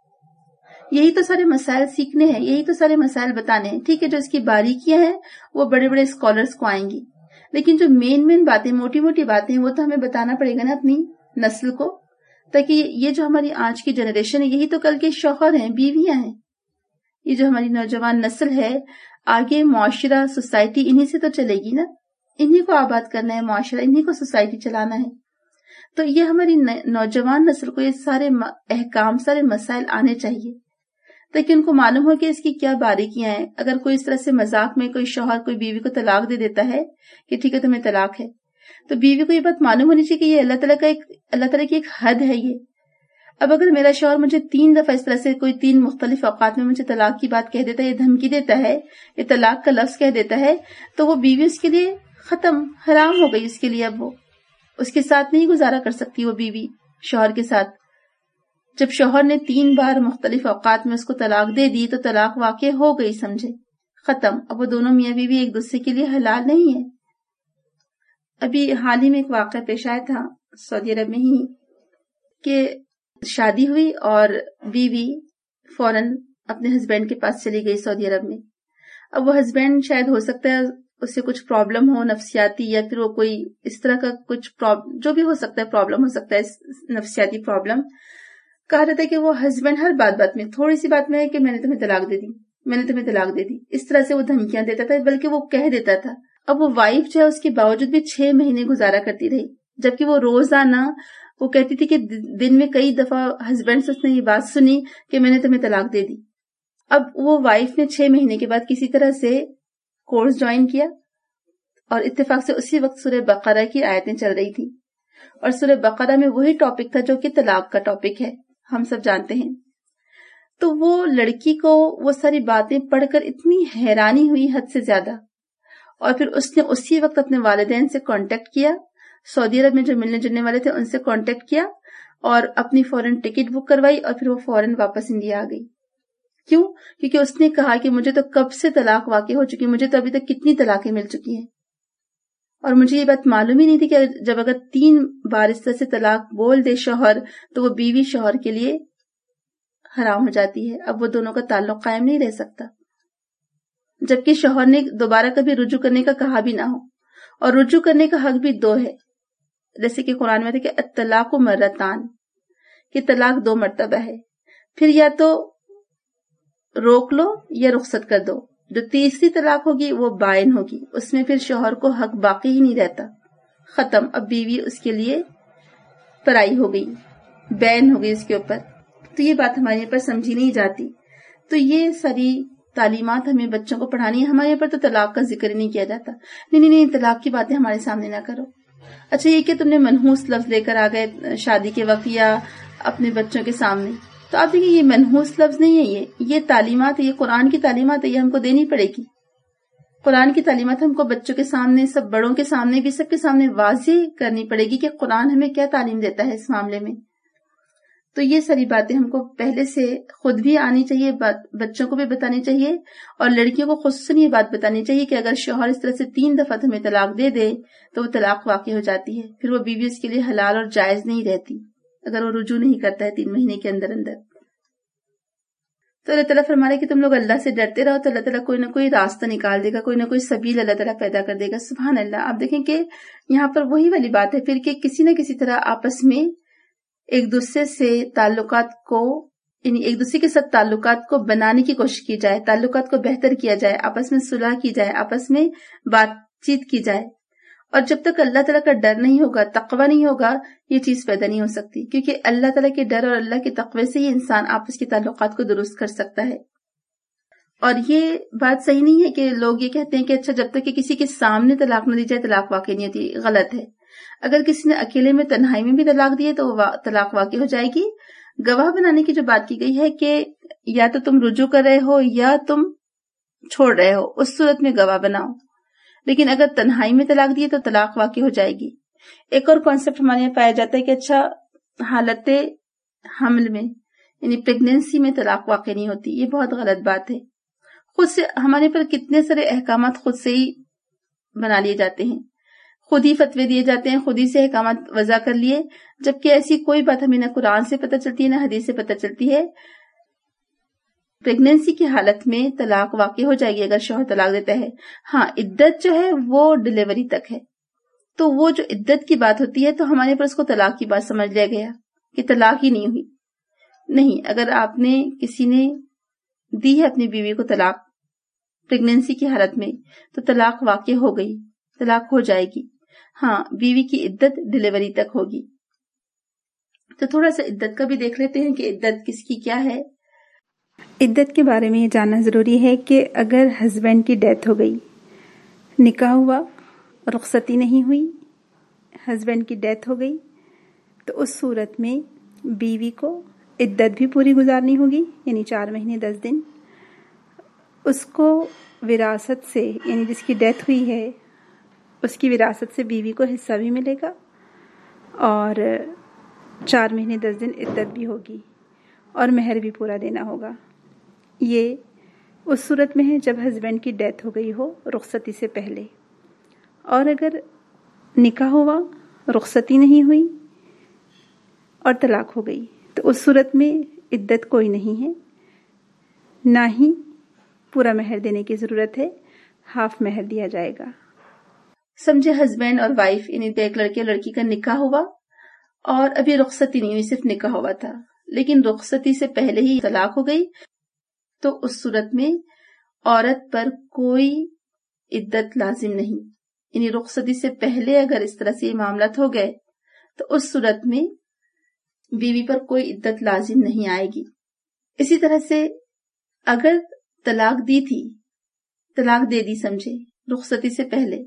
یہی تو سارے مسائل سیکھنے ہیں، یہی تو سارے مسائل بتانے ہیں. ٹھیک ہے جو اس کی باریکیاں ہیں وہ بڑے بڑے اسکالرس کو آئیں گی، لیکن جو مین مین باتیں، موٹی موٹی باتیں، وہ تو ہمیں بتانا پڑے گا نا اپنی نسل کو، تاکہ یہ جو ہماری آج کی جنریشن ہے یہی تو کل کے شوہر ہیں، بیویاں ہیں. یہ جو ہماری نوجوان نسل ہے، آگے معاشرہ، سوسائٹی انہی سے تو چلے گی نا. انہی کو آباد کرنا ہے معاشرہ، انہی کو سوسائٹی چلانا ہے. تو یہ ہماری نوجوان نسل کو یہ سارے احکام، سارے مسائل آنے چاہیے تاکہ ان کو معلوم ہو کہ اس کی کیا باریکیاں ہیں. اگر کوئی اس طرح سے مذاق میں کوئی شوہر کوئی بیوی کو طلاق دے دیتا ہے کہ ٹھیک ہے تمہیں طلاق ہے، تو بیوی کو یہ بات معلوم ہونی چاہیے کہ یہ اللہ تعالیٰ کا ایک اللہ تعالیٰ کی ایک حد ہے. یہ اب اگر میرا شوہر مجھے تین دفعہ اس طرح سے کوئی تین مختلف اوقات میں مجھے طلاق کی بات کہہ دیتا ہے، یہ دھمکی دیتا ہے، یہ طلاق کا لفظ کہہ دیتا ہے، تو وہ بیوی اس کے لیے ختم، حرام ہو گئی اس کے لیے. اب وہ اس کے ساتھ نہیں گزارا کر سکتی وہ بیوی شوہر کے ساتھ. جب شوہر نے تین بار مختلف اوقات میں اس کو طلاق دے دی تو طلاق واقع ہو گئی، سمجھے، ختم. اب وہ دونوں میاں بیوی ایک دوسرے کے لیے حلال نہیں ہے. ابھی حال ہی میں ایک واقعہ پیش آیا تھا سعودی عرب میں ہی کہ شادی ہوئی اور بیوی فوراً اپنے ہسبینڈ کے پاس چلی گئی سعودی عرب میں. اب وہ ہسبینڈ شاید ہو سکتا ہے اس سے کچھ پرابلم ہو نفسیاتی، یا پھر وہ کوئی اس طرح کا کچھ جو بھی ہو سکتا ہے، پرابلم ہو سکتا ہے نفسیاتی پرابلم. کہا جاتا ہے کہ وہ ہسبینڈ ہر بات بات میں، تھوڑی سی بات میں ہے کہ میں نے تمہیں طلاق دے دی، میں نے تمہیں طلاق دے دی، اس طرح سے وہ دھمکیاں دیتا تھا، بلکہ وہ کہہ دیتا تھا. اب وہ وائف جو ہے اس کے باوجود بھی چھ مہینے گزارا کرتی رہی، جبکہ وہ روزانہ وہ کہتی تھی کہ دن میں کئی دفعہ ہسبینڈ سے اس نے یہ بات سنی کہ میں نے تمہیں طلاق دے دی. اب وہ وائف نے چھ مہینے کے بعد کسی طرح سے کورس جوائن کیا اور اتفاق سے اسی وقت سورہ بقرہ کی آیتیں چل رہی تھی، اور سورہ بقرہ میں وہی ٹاپک تھا جو کہ طلاق کا ٹاپک ہے، ہم سب جانتے ہیں. تو وہ لڑکی کو وہ ساری باتیں پڑھ کر اتنی حیرانی ہوئی حد سے زیادہ، اور پھر اس نے اسی وقت اپنے والدین سے کانٹیکٹ کیا، سعودی عرب میں جو ملنے جلنے والے تھے ان سے کانٹیکٹ کیا اور اپنی فوراً ٹکٹ بک کروائی، اور پھر وہ فوراً واپس انڈیا آ گئی. کیوں؟ کیونکہ اس نے کہا کہ مجھے تو کب سے طلاق واقع ہو چکی، مجھے تو ابھی تک کتنی طلاقیں مل چکی ہیں، اور مجھے یہ بات معلوم ہی نہیں تھی کہ جب اگر تین بار اس طرح سے طلاق بول دے شوہر تو وہ بیوی شوہر کے لیے حرام ہو جاتی ہے. اب وہ دونوں کا تعلق قائم نہیں رہ سکتا، جبکہ شوہر نے دوبارہ کبھی رجوع کرنے کا کہا بھی نہ ہو. اور رجوع کرنے کا حق بھی دو ہے، جیسے کہ قرآن میں ہے کہ الطلاق مرتان، کہ طلاق دو مرتبہ ہے. پھر یا تو روک لو یا رخصت کر دو. جو تیسری طلاق ہوگی وہ بائن ہوگی، اس میں پھر شوہر کو حق باقی ہی نہیں رہتا، ختم. اب بیوی اس کے لیے پرائی ہو گئی، بین ہو گئی اس کے اوپر. تو یہ بات ہمارے یہاں پر سمجھی نہیں جاتی. تو یہ ساری تعلیمات ہمیں بچوں کو پڑھانی ہے. ہمارے یہاں پر تو طلاق کا ذکر ہی نہیں کیا جاتا. نہیں نہیں نہیں طلاق کی باتیں ہمارے سامنے نہ کرو. اچھا یہ کہ تم نے منحوس لفظ لے کر آ گئے شادی کے وقت یا اپنے بچوں کے سامنے، تو آپ دیکھیں یہ منحوس لفظ نہیں ہے، یہ یہ تعلیمات ہے، یہ قرآن کی تعلیمات ہے، یہ ہم کو دینی پڑے گی. قرآن کی تعلیمات ہم کو بچوں کے سامنے، سب بڑوں کے سامنے بھی، سب کے سامنے واضح کرنی پڑے گی کہ قرآن ہمیں کیا تعلیم دیتا ہے اس معاملے میں. تو یہ ساری باتیں ہم کو پہلے سے خود بھی آنی چاہیے، بچوں کو بھی بتانی چاہیے، اور لڑکیوں کو خصوصاً یہ بات بتانی چاہیے کہ اگر شوہر اس طرح سے تین دفعہ تمہیں طلاق دے دے تو وہ طلاق واقع ہو جاتی ہے، پھر وہ بیوی اس کے لیے حلال اور جائز نہیں رہتی اگر وہ رجوع نہیں کرتا ہے تین مہینے کے اندر اندر۔ تو اللہ تعالیٰ فرما رہے کہ تم لوگ اللہ سے ڈرتے رہو تو اللہ تعالیٰ کوئی نہ کوئی راستہ نکال دے گا، کوئی نہ کوئی سبیل اللہ تعالیٰ پیدا کر دے گا۔ سبحان اللہ۔ آپ دیکھیں کہ یہاں پر وہی والی بات ہے پھر کہ کسی نہ کسی طرح آپس میں ایک دوسرے سے تعلقات کو، یعنی ایک دوسرے کے ساتھ تعلقات کو بنانے کی کوشش کی جائے، تعلقات کو بہتر کیا جائے، آپس میں صلح کی جائے، آپس میں بات چیت کی جائے۔ اور جب تک اللہ تعالیٰ کا ڈر نہیں ہوگا، تقوی نہیں ہوگا، یہ چیز پیدا نہیں ہو سکتی، کیونکہ اللہ تعالیٰ کے ڈر اور اللہ کے تقوی سے ہی انسان آپس کے تعلقات کو درست کر سکتا ہے۔ اور یہ بات صحیح نہیں ہے کہ لوگ یہ کہتے ہیں کہ اچھا جب تک کہ کسی کے سامنے طلاق نہ دی جائے طلاق واقع نہیں ہوتی، غلط ہے۔ اگر کسی نے اکیلے میں تنہائی میں بھی طلاق دی ہے تو وہ طلاق واقع ہو جائے گی۔ گواہ بنانے کی جو بات کی گئی ہے کہ یا تو تم رجوع کر رہے ہو یا تم چھوڑ رہے ہو، اس صورت میں گواہ بناؤ، لیکن اگر تنہائی میں طلاق دی ہے تو طلاق واقع ہو جائے گی۔ ایک اور کانسیپٹ ہمارے یہاں پایا جاتا ہے کہ اچھا حالت حمل میں یعنی پریگنینسی میں طلاق واقع نہیں ہوتی، یہ بہت غلط بات ہے۔ خود سے ہمارے پر کتنے سارے احکامات خود سے ہی بنا لیے جاتے ہیں، خود ہی فتوے دیے جاتے ہیں، خود ہی سے احکامات وضع کر لیے، جبکہ ایسی کوئی بات ہمیں نہ قرآن سے پتہ چلتی ہے نہ حدیث سے پتہ چلتی ہے۔ پریگنینسی کی حالت میں طلاق واقع ہو جائے گی اگر شوہر طلاق دیتا ہے۔ ہاں عدت جو ہے وہ ڈلیوری تک ہے، تو وہ جو عدت کی بات ہوتی ہے تو ہمارے پر اس کو طلاق کی بات سمجھ لیا گیا کہ طلاق ہی نہیں ہوئی۔ نہیں، اگر آپ نے کسی نے دی ہے اپنی بیوی کو طلاق پریگنینسی کی حالت میں تو طلاق واقع ہو گئی، طلاق ہو جائے گی۔ ہاں بیوی کی عدت ڈلیوری تک ہوگی۔ تو تھوڑا سا عدت کا بھی دیکھ لیتے ہیں کہ عدت کس کی کیا ہے۔ عدت کے بارے میں یہ جاننا ضروری ہے کہ اگر ہسبینڈ کی ڈیتھ ہو گئی، نکاح ہوا، رخصتی نہیں ہوئی، ہسبینڈ کی ڈیتھ ہو گئی، تو اس صورت میں بیوی کو عدت بھی پوری گزارنی ہوگی، یعنی چار مہینے دس دن۔ اس کو وراثت سے، یعنی جس کی ڈیتھ ہوئی ہے اس کی وراثت سے بیوی کو حصہ بھی ملے گا، اور چار مہینے دس دن عدت بھی ہوگی، اور مہر بھی پورا دینا ہوگا۔ یہ اس صورت میں ہے جب ہسبینڈ کی ڈیتھ ہو گئی ہو رخصتی سے پہلے۔ اور اگر نکاح ہوا، رخصتی نہیں ہوئی اور طلاق ہو گئی تو اس صورت میں عدت کوئی نہیں ہے، نہ ہی پورا مہر دینے کی ضرورت ہے، ہاف مہر دیا جائے گا۔ سمجھے ہسبینڈ اور وائف یعنی ایک لڑکے اور لڑکی کا نکاح ہوا اور ابھی رخصتی نہیں ہوئی، صرف نکاح ہوا تھا، لیکن رخصتی سے پہلے ہی طلاق ہو گئی، تو اس صورت میں عورت پر کوئی عدت لازم نہیں، یعنی رخصتی سے پہلے اگر اس طرح سے یہ معاملات ہو گئے تو اس صورت میں بیوی پر کوئی عدت لازم نہیں آئے گی۔ اسی طرح سے اگر طلاق دی تھی، طلاق دے دی سمجھے رخصتی سے پہلے،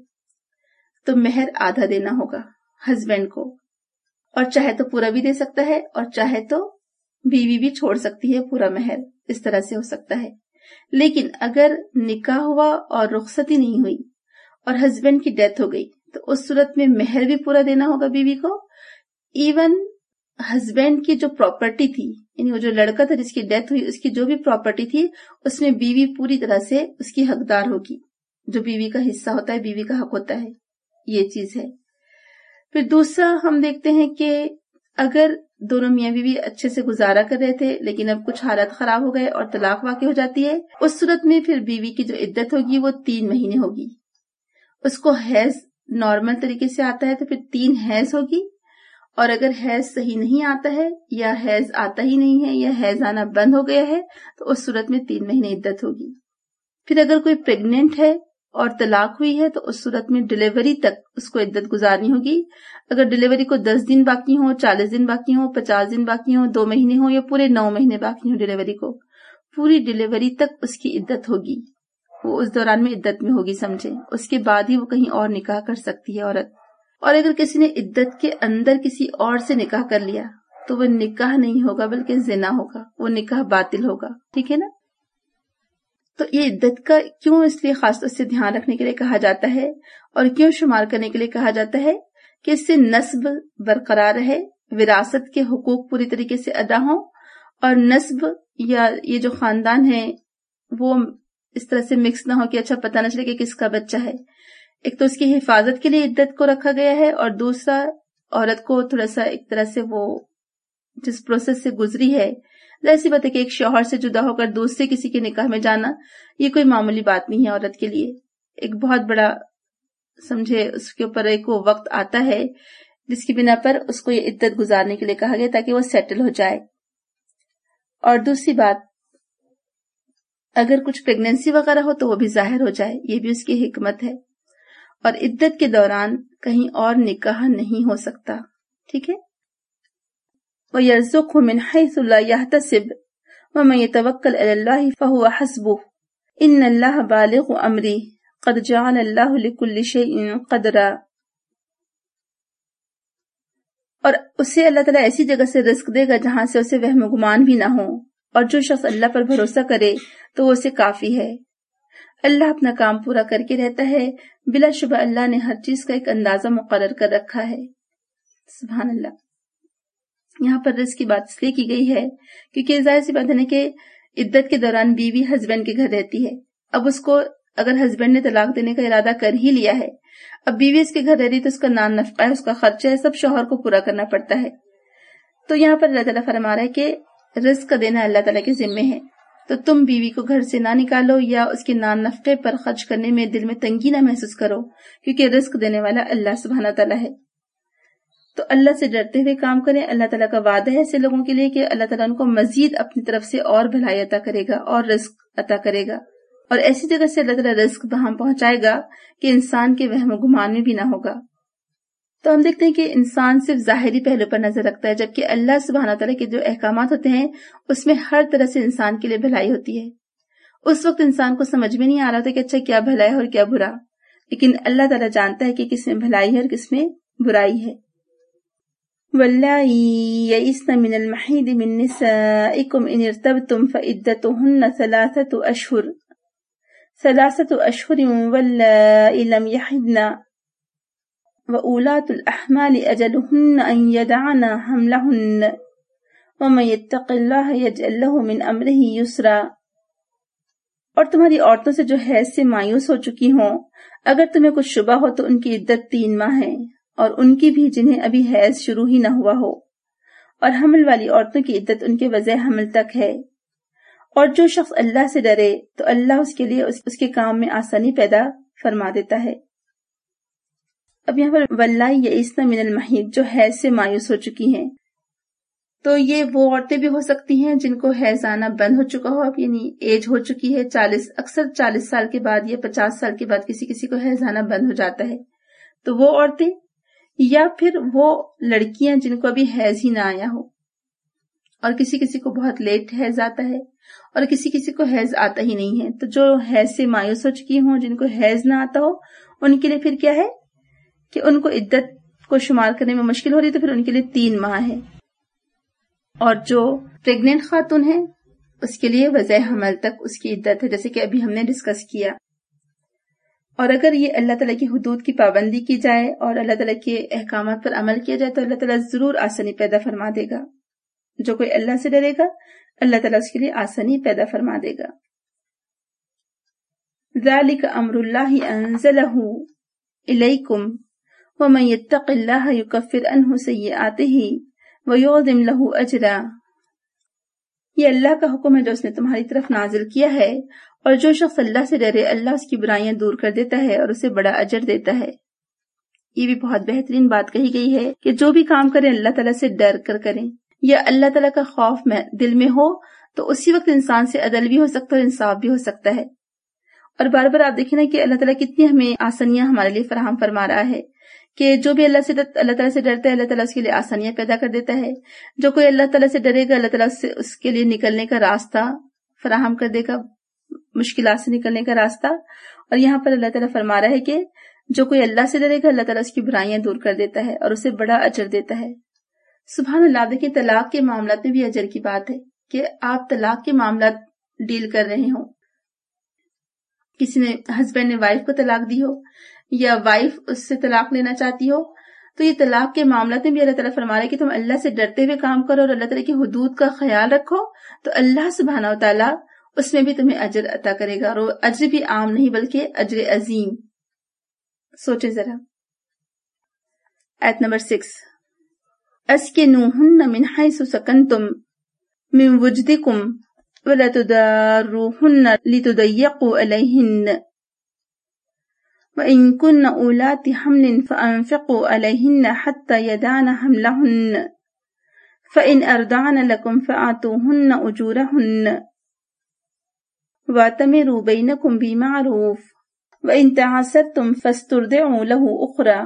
تو مہر آدھا دینا ہوگا ہسبینڈ کو، اور چاہے تو پورا بھی دے سکتا ہے اور چاہے تو بیوی بھی چھوڑ سکتی ہے پورا مہر، اس طرح سے ہو سکتا ہے۔ لیکن اگر نکاح ہوا اور رخصتی نہیں ہوئی اور ہسبینڈ کی ڈیتھ ہو گئی تو اس صورت میں مہر بھی پورا دینا ہوگا بیوی کو، ایون ہسبینڈ کی جو پراپرٹی تھی، یعنی وہ جو لڑکا تھا جس کی ڈیتھ ہوئی، اس کی جو بھی پراپرٹی تھی اس میں بیوی پوری طرح سے اس کی حقدار ہوگی، جو بیوی کا حصہ ہوتا ہے، بیوی کا حق ہوتا ہے، یہ چیز ہے۔ پھر دوسرا ہم دیکھتے ہیں کہ اگر دونوں میاں بیوی اچھے سے گزارا کر رہے تھے لیکن اب کچھ حالات خراب ہو گئے اور طلاق واقع ہو جاتی ہے، اس صورت میں پھر بیوی کی جو عدت ہوگی وہ تین مہینے ہوگی۔ اس کو حیض نارمل طریقے سے آتا ہے تو پھر تین حیض ہوگی، اور اگر حیض صحیح نہیں آتا ہے یا حیض آتا ہی نہیں ہے یا حیض آنا بند ہو گیا ہے تو اس صورت میں تین مہینے عدت ہوگی۔ پھر اگر کوئی پریگننٹ ہے اور طلاق ہوئی ہے تو اس صورت میں ڈلیوری تک اس کو عدت گزارنی ہوگی۔ اگر ڈلیوری کو دس دن باقی ہوں، چالیس دن باقی ہوں، پچاس دن باقی ہوں، دو مہینے ہوں یا پورے نو مہینے باقی ہوں ڈلیوری کو، پوری ڈلیوری تک اس کی عدت ہوگی، وہ اس دوران میں عدت میں ہوگی سمجھے، اس کے بعد ہی وہ کہیں اور نکاح کر سکتی ہے عورت۔ اور اگر کسی نے عدت کے اندر کسی اور سے نکاح کر لیا تو وہ نکاح نہیں ہوگا بلکہ زنا ہوگا، وہ نکاح باطل ہوگا، ٹھیک ہے نا۔ تو یہ عدت کا کیوں اس لیے خاص طور سے دھیان رکھنے کے لیے کہا جاتا ہے اور کیوں شمار کرنے کے لیے کہا جاتا ہے کہ اس سے نسب برقرار رہے، وراثت کے حقوق پوری طریقے سے ادا ہوں اور نسب یا یہ جو خاندان ہے وہ اس طرح سے مکس نہ ہو کہ اچھا پتہ نہ چلے کہ کس کا بچہ ہے. ایک تو اس کی حفاظت کے لیے عدت کو رکھا گیا ہے، اور دوسرا عورت کو تھوڑا سا ایک طرح سے وہ جس پروسیس سے گزری ہے، ایسی بات ہے کہ ایک شوہر سے جدا ہو کر دوسرے کسی کے نکاح میں جانا یہ کوئی معمولی بات نہیں ہے عورت کے لیے. ایک بہت بڑا سمجھے اس کے اوپر ایک وہ وقت آتا ہے جس کی بنا پر اس کو یہ عدت گزارنے کے لیے کہا گیا تاکہ وہ سیٹل ہو جائے. اور دوسری بات، اگر کچھ پریگنینسی وغیرہ ہو تو وہ بھی ظاہر ہو جائے، یہ بھی اس کی حکمت ہے. اور عدت کے دوران کہیں اور نکاح نہیں ہو سکتا. ٹھیک ہے. وَيَرْزُقْهُ مِنْ حَيْثُ لَا يَحْتَسِبُ وَمَنْ يَتَوَكَّلْ عَلَى اللَّهِ فَهُوَ حَسْبُهُ إِنَّ اللَّهَ بَالِغُ أَمْرِهِ قَدْ جَعَلَ اللَّهُ لِكُلِّ شَيْءٍ قَدْرًا. اور اسے اللہ تعالیٰ ایسی جگہ سے رزق دے گا جہاں سے اسے وہم و گمان بھی نہ ہو، اور جو شخص اللہ پر بھروسہ کرے تو وہ اسے کافی ہے. اللہ اپنا کام پورا کر کے رہتا ہے، بلا شبہ اللہ نے ہر چیز کا ایک اندازہ مقرر کر رکھا ہے. سبحان اللہ. یہاں پر رزق کی بات اس لیے کی گئی ہے کیونکہ ظاہر سی بات ہے کہ عدت کے دوران بیوی ہسبینڈ کے گھر رہتی ہے. اب اس کو اگر ہسبینڈ نے طلاق دینے کا ارادہ کر ہی لیا ہے، اب بیوی اس کے گھر رہ رہی تو اس کا نان نفقہ ہے، اس کا خرچہ ہے، سب شوہر کو پورا کرنا پڑتا ہے. تو یہاں پر اللہ تعالیٰ فرما رہا ہے کہ رزق کا دینا اللہ تعالیٰ کے ذمے ہے، تو تم بیوی کو گھر سے نہ نکالو یا اس کے نان نفقے پر خرچ کرنے میں دل میں تنگی نہ محسوس کرو، کیونکہ رزق دینے والا اللہ سبحانہ تعالیٰ ہے. تو اللہ سے ڈرتے ہوئے کام کریں. اللہ تعالیٰ کا وعدہ ہے ایسے لوگوں کے لیے کہ اللہ تعالیٰ ان کو مزید اپنی طرف سے اور بھلائی عطا کرے گا اور رزق عطا کرے گا، اور ایسی جگہ سے اللہ تعالیٰ رزق وہاں پہنچائے گا کہ انسان کے وہم و گمان میں بھی نہ ہوگا. تو ہم دیکھتے ہیں کہ انسان صرف ظاہری پہلو پر نظر رکھتا ہے، جبکہ اللہ سبحانہ تعالیٰ کے جو احکامات ہوتے ہیں اس میں ہر طرح سے انسان کے لیے بھلائی ہوتی ہے. اس وقت انسان کو سمجھ میں نہیں آ رہا تھا کہ اچھا کیا بھلا ہے اور کیا برا، لیکن اللہ تعالیٰ جانتا ہے کہ کس میں بھلائی ہے اور کس میں برائی ہے. وَاللَّائِي يَئِسْنَ مِنَ الْمَحِيضِ مِن نِّسَائِكُمْ إِنِ ارْتَبْتُمْ فَعِدَّتُهُنَّ ثَلَاثَةُ أَشْهُرٍ ثَلَاثَةُ أَشْهُرٍ وَاللَّائِي لَمْ يَحِضْنَ وَأُولَاتُ الْأَحْمَالِ أَجَلُهُنَّ أَن يَضَعْنَ حَمْلَهُنَّ وَمَن يَتَّقِ اللَّهَ يَجْعَل لَّهُ مِنْ أَمْرِهِ يُسْرًا. اور تمہاری عورتوں سے جو حیض سے مایوس ہو چکی ہوں، اگر تمہیں کچھ شبہ ہو تو ان کی عدت تین ماہ ہے، اور ان کی بھی جنہیں ابھی حیض شروع ہی نہ ہوا ہو، اور حمل والی عورتوں کی عدت ان کے وضع حمل تک ہے. اور جو شخص اللہ سے ڈرے تو اللہ اس کے لیے اس, اس کے کام میں آسانی پیدا فرما دیتا ہے. اب یہاں پر واللائی یئسن من المحیض، جو حیض سے مایوس ہو چکی ہیں، تو یہ وہ عورتیں بھی ہو سکتی ہیں جن کو حیض آنا بند ہو چکا ہو، اب یعنی ایج ہو چکی ہے چالیس، اکثر چالیس سال کے بعد یا پچاس سال کے بعد کسی کسی کو حیض آنا بند ہو جاتا ہے، تو وہ عورتیں، یا پھر وہ لڑکیاں جن کو ابھی حیض ہی نہ آیا ہو، اور کسی کسی کو بہت لیٹ حیض آتا ہے اور کسی کسی کو حیض آتا ہی نہیں ہے. تو جو حیض سے مایوس ہو چکی ہوں، جن کو حیض نہ آتا ہو، ان کے لیے پھر کیا ہے کہ ان کو عدت کو شمار کرنے میں مشکل ہو رہی، تو پھر ان کے لیے تین ماہ ہے. اور جو پریگننٹ خاتون ہے اس کے لیے وضع حمل تک اس کی عدت ہے، جیسے کہ ابھی ہم نے ڈسکس کیا. اور اگر یہ اللہ تعالیٰ کی حدود کی پابندی کی جائے اور اللہ تعالیٰ کے احکامات پر عمل کیا جائے تو اللہ تعالیٰ ضرور آسانی پیدا فرما دے گا. جو کوئی اللہ سے ڈرے گا اللہ تعالیٰ اس کے لیے آسانی پیدا فرما دے گا. ذَلِكَ أَمْرُ اللَّهِ أَنزَلَهُ إِلَيْكُمْ وَمَن يَتَّقِ اللَّهَ يُكَفِّرْ عَنْهُ سَيِّئَاتِهِ وَيُعْظِمْ لَهُ أَجْرًا. یہ اللہ کا حکم ہے جو اس نے تمہاری طرف نازل کیا ہے، اور جو شخص اللہ سے ڈرے اللہ اس کی برائیاں دور کر دیتا ہے اور اسے بڑا اجر دیتا ہے. یہ بھی بہت بہترین بات کہی گئی ہے کہ جو بھی کام کریں اللہ تعالیٰ سے ڈر کر کریں، یا اللہ تعالیٰ کا خوف میں دل میں ہو تو اسی وقت انسان سے عدل بھی ہو سکتا ہے اور انصاف بھی ہو سکتا ہے. اور بار بار آپ دیکھیں نا کہ اللہ تعالیٰ کتنی ہمیں آسانیاں ہمارے لیے فراہم فرما رہا ہے کہ جو بھی اللہ سے اللہ تعالیٰ سے ڈرتا ہے اللہ تعالیٰ اس کے لیے آسانیاں پیدا کر دیتا ہے. جو کوئی اللہ تعالیٰ سے ڈرے گا اللہ تعالیٰ سے اس کے لیے نکلنے کا راستہ فراہم کر دے گا، مشکلات سے نکلنے کا راستہ. اور یہاں پر اللہ تعالیٰ فرما رہا ہے کہ جو کوئی اللہ سے ڈرے گا اللہ تعالیٰ اس کی برائیاں دور کر دیتا ہے اور اسے بڑا اجر دیتا ہے. سبحان اللہ. دیکھیں طلاق کے معاملات میں بھی اجر کی بات ہے کہ آپ طلاق کے معاملات ڈیل کر رہے ہوں، کسی نے ہسبینڈ نے وائف کو طلاق دی ہو یا وائف اس سے طلاق لینا چاہتی ہو، تو یہ طلاق کے معاملات میں بھی اللہ تعالیٰ فرما رہا ہے کہ تم اللہ سے ڈرتے ہوئے کام کرو اور اللہ تعالیٰ کی حدود کا خیال رکھو، تو اللہ سبحانہ و تعالیٰ اس میں بھی تمہیں اجر عطا کرے گا، اور وہ اجر بھی عام نہیں بلکہ اجر عظیم۔ سوچے ذرا آیت نمبر سکس، اسکنوہن من حیث سکنتم من وجدکم ولا تضاروہن لتضیقوا علیہن وَإِن كُنَّ أُولَاتِ حَمْلٍ فَأَنفِقُوا عَلَيْهِنَّ حَتَّى يَضَعْنَ حَمْلَهُنَّ فَإِنْ أَرْضَعْنَ لَكُمْ فَآتُوهُنَّ أُجُورَهُنَّ وَأَتَمِرُوا بَيْنَكُمْ بِمَعْرُوفٍ وَإِنْ تَعَاسَرْتُمْ فَاسْتُرْضِعُوا لَهُ أُخْرَى۔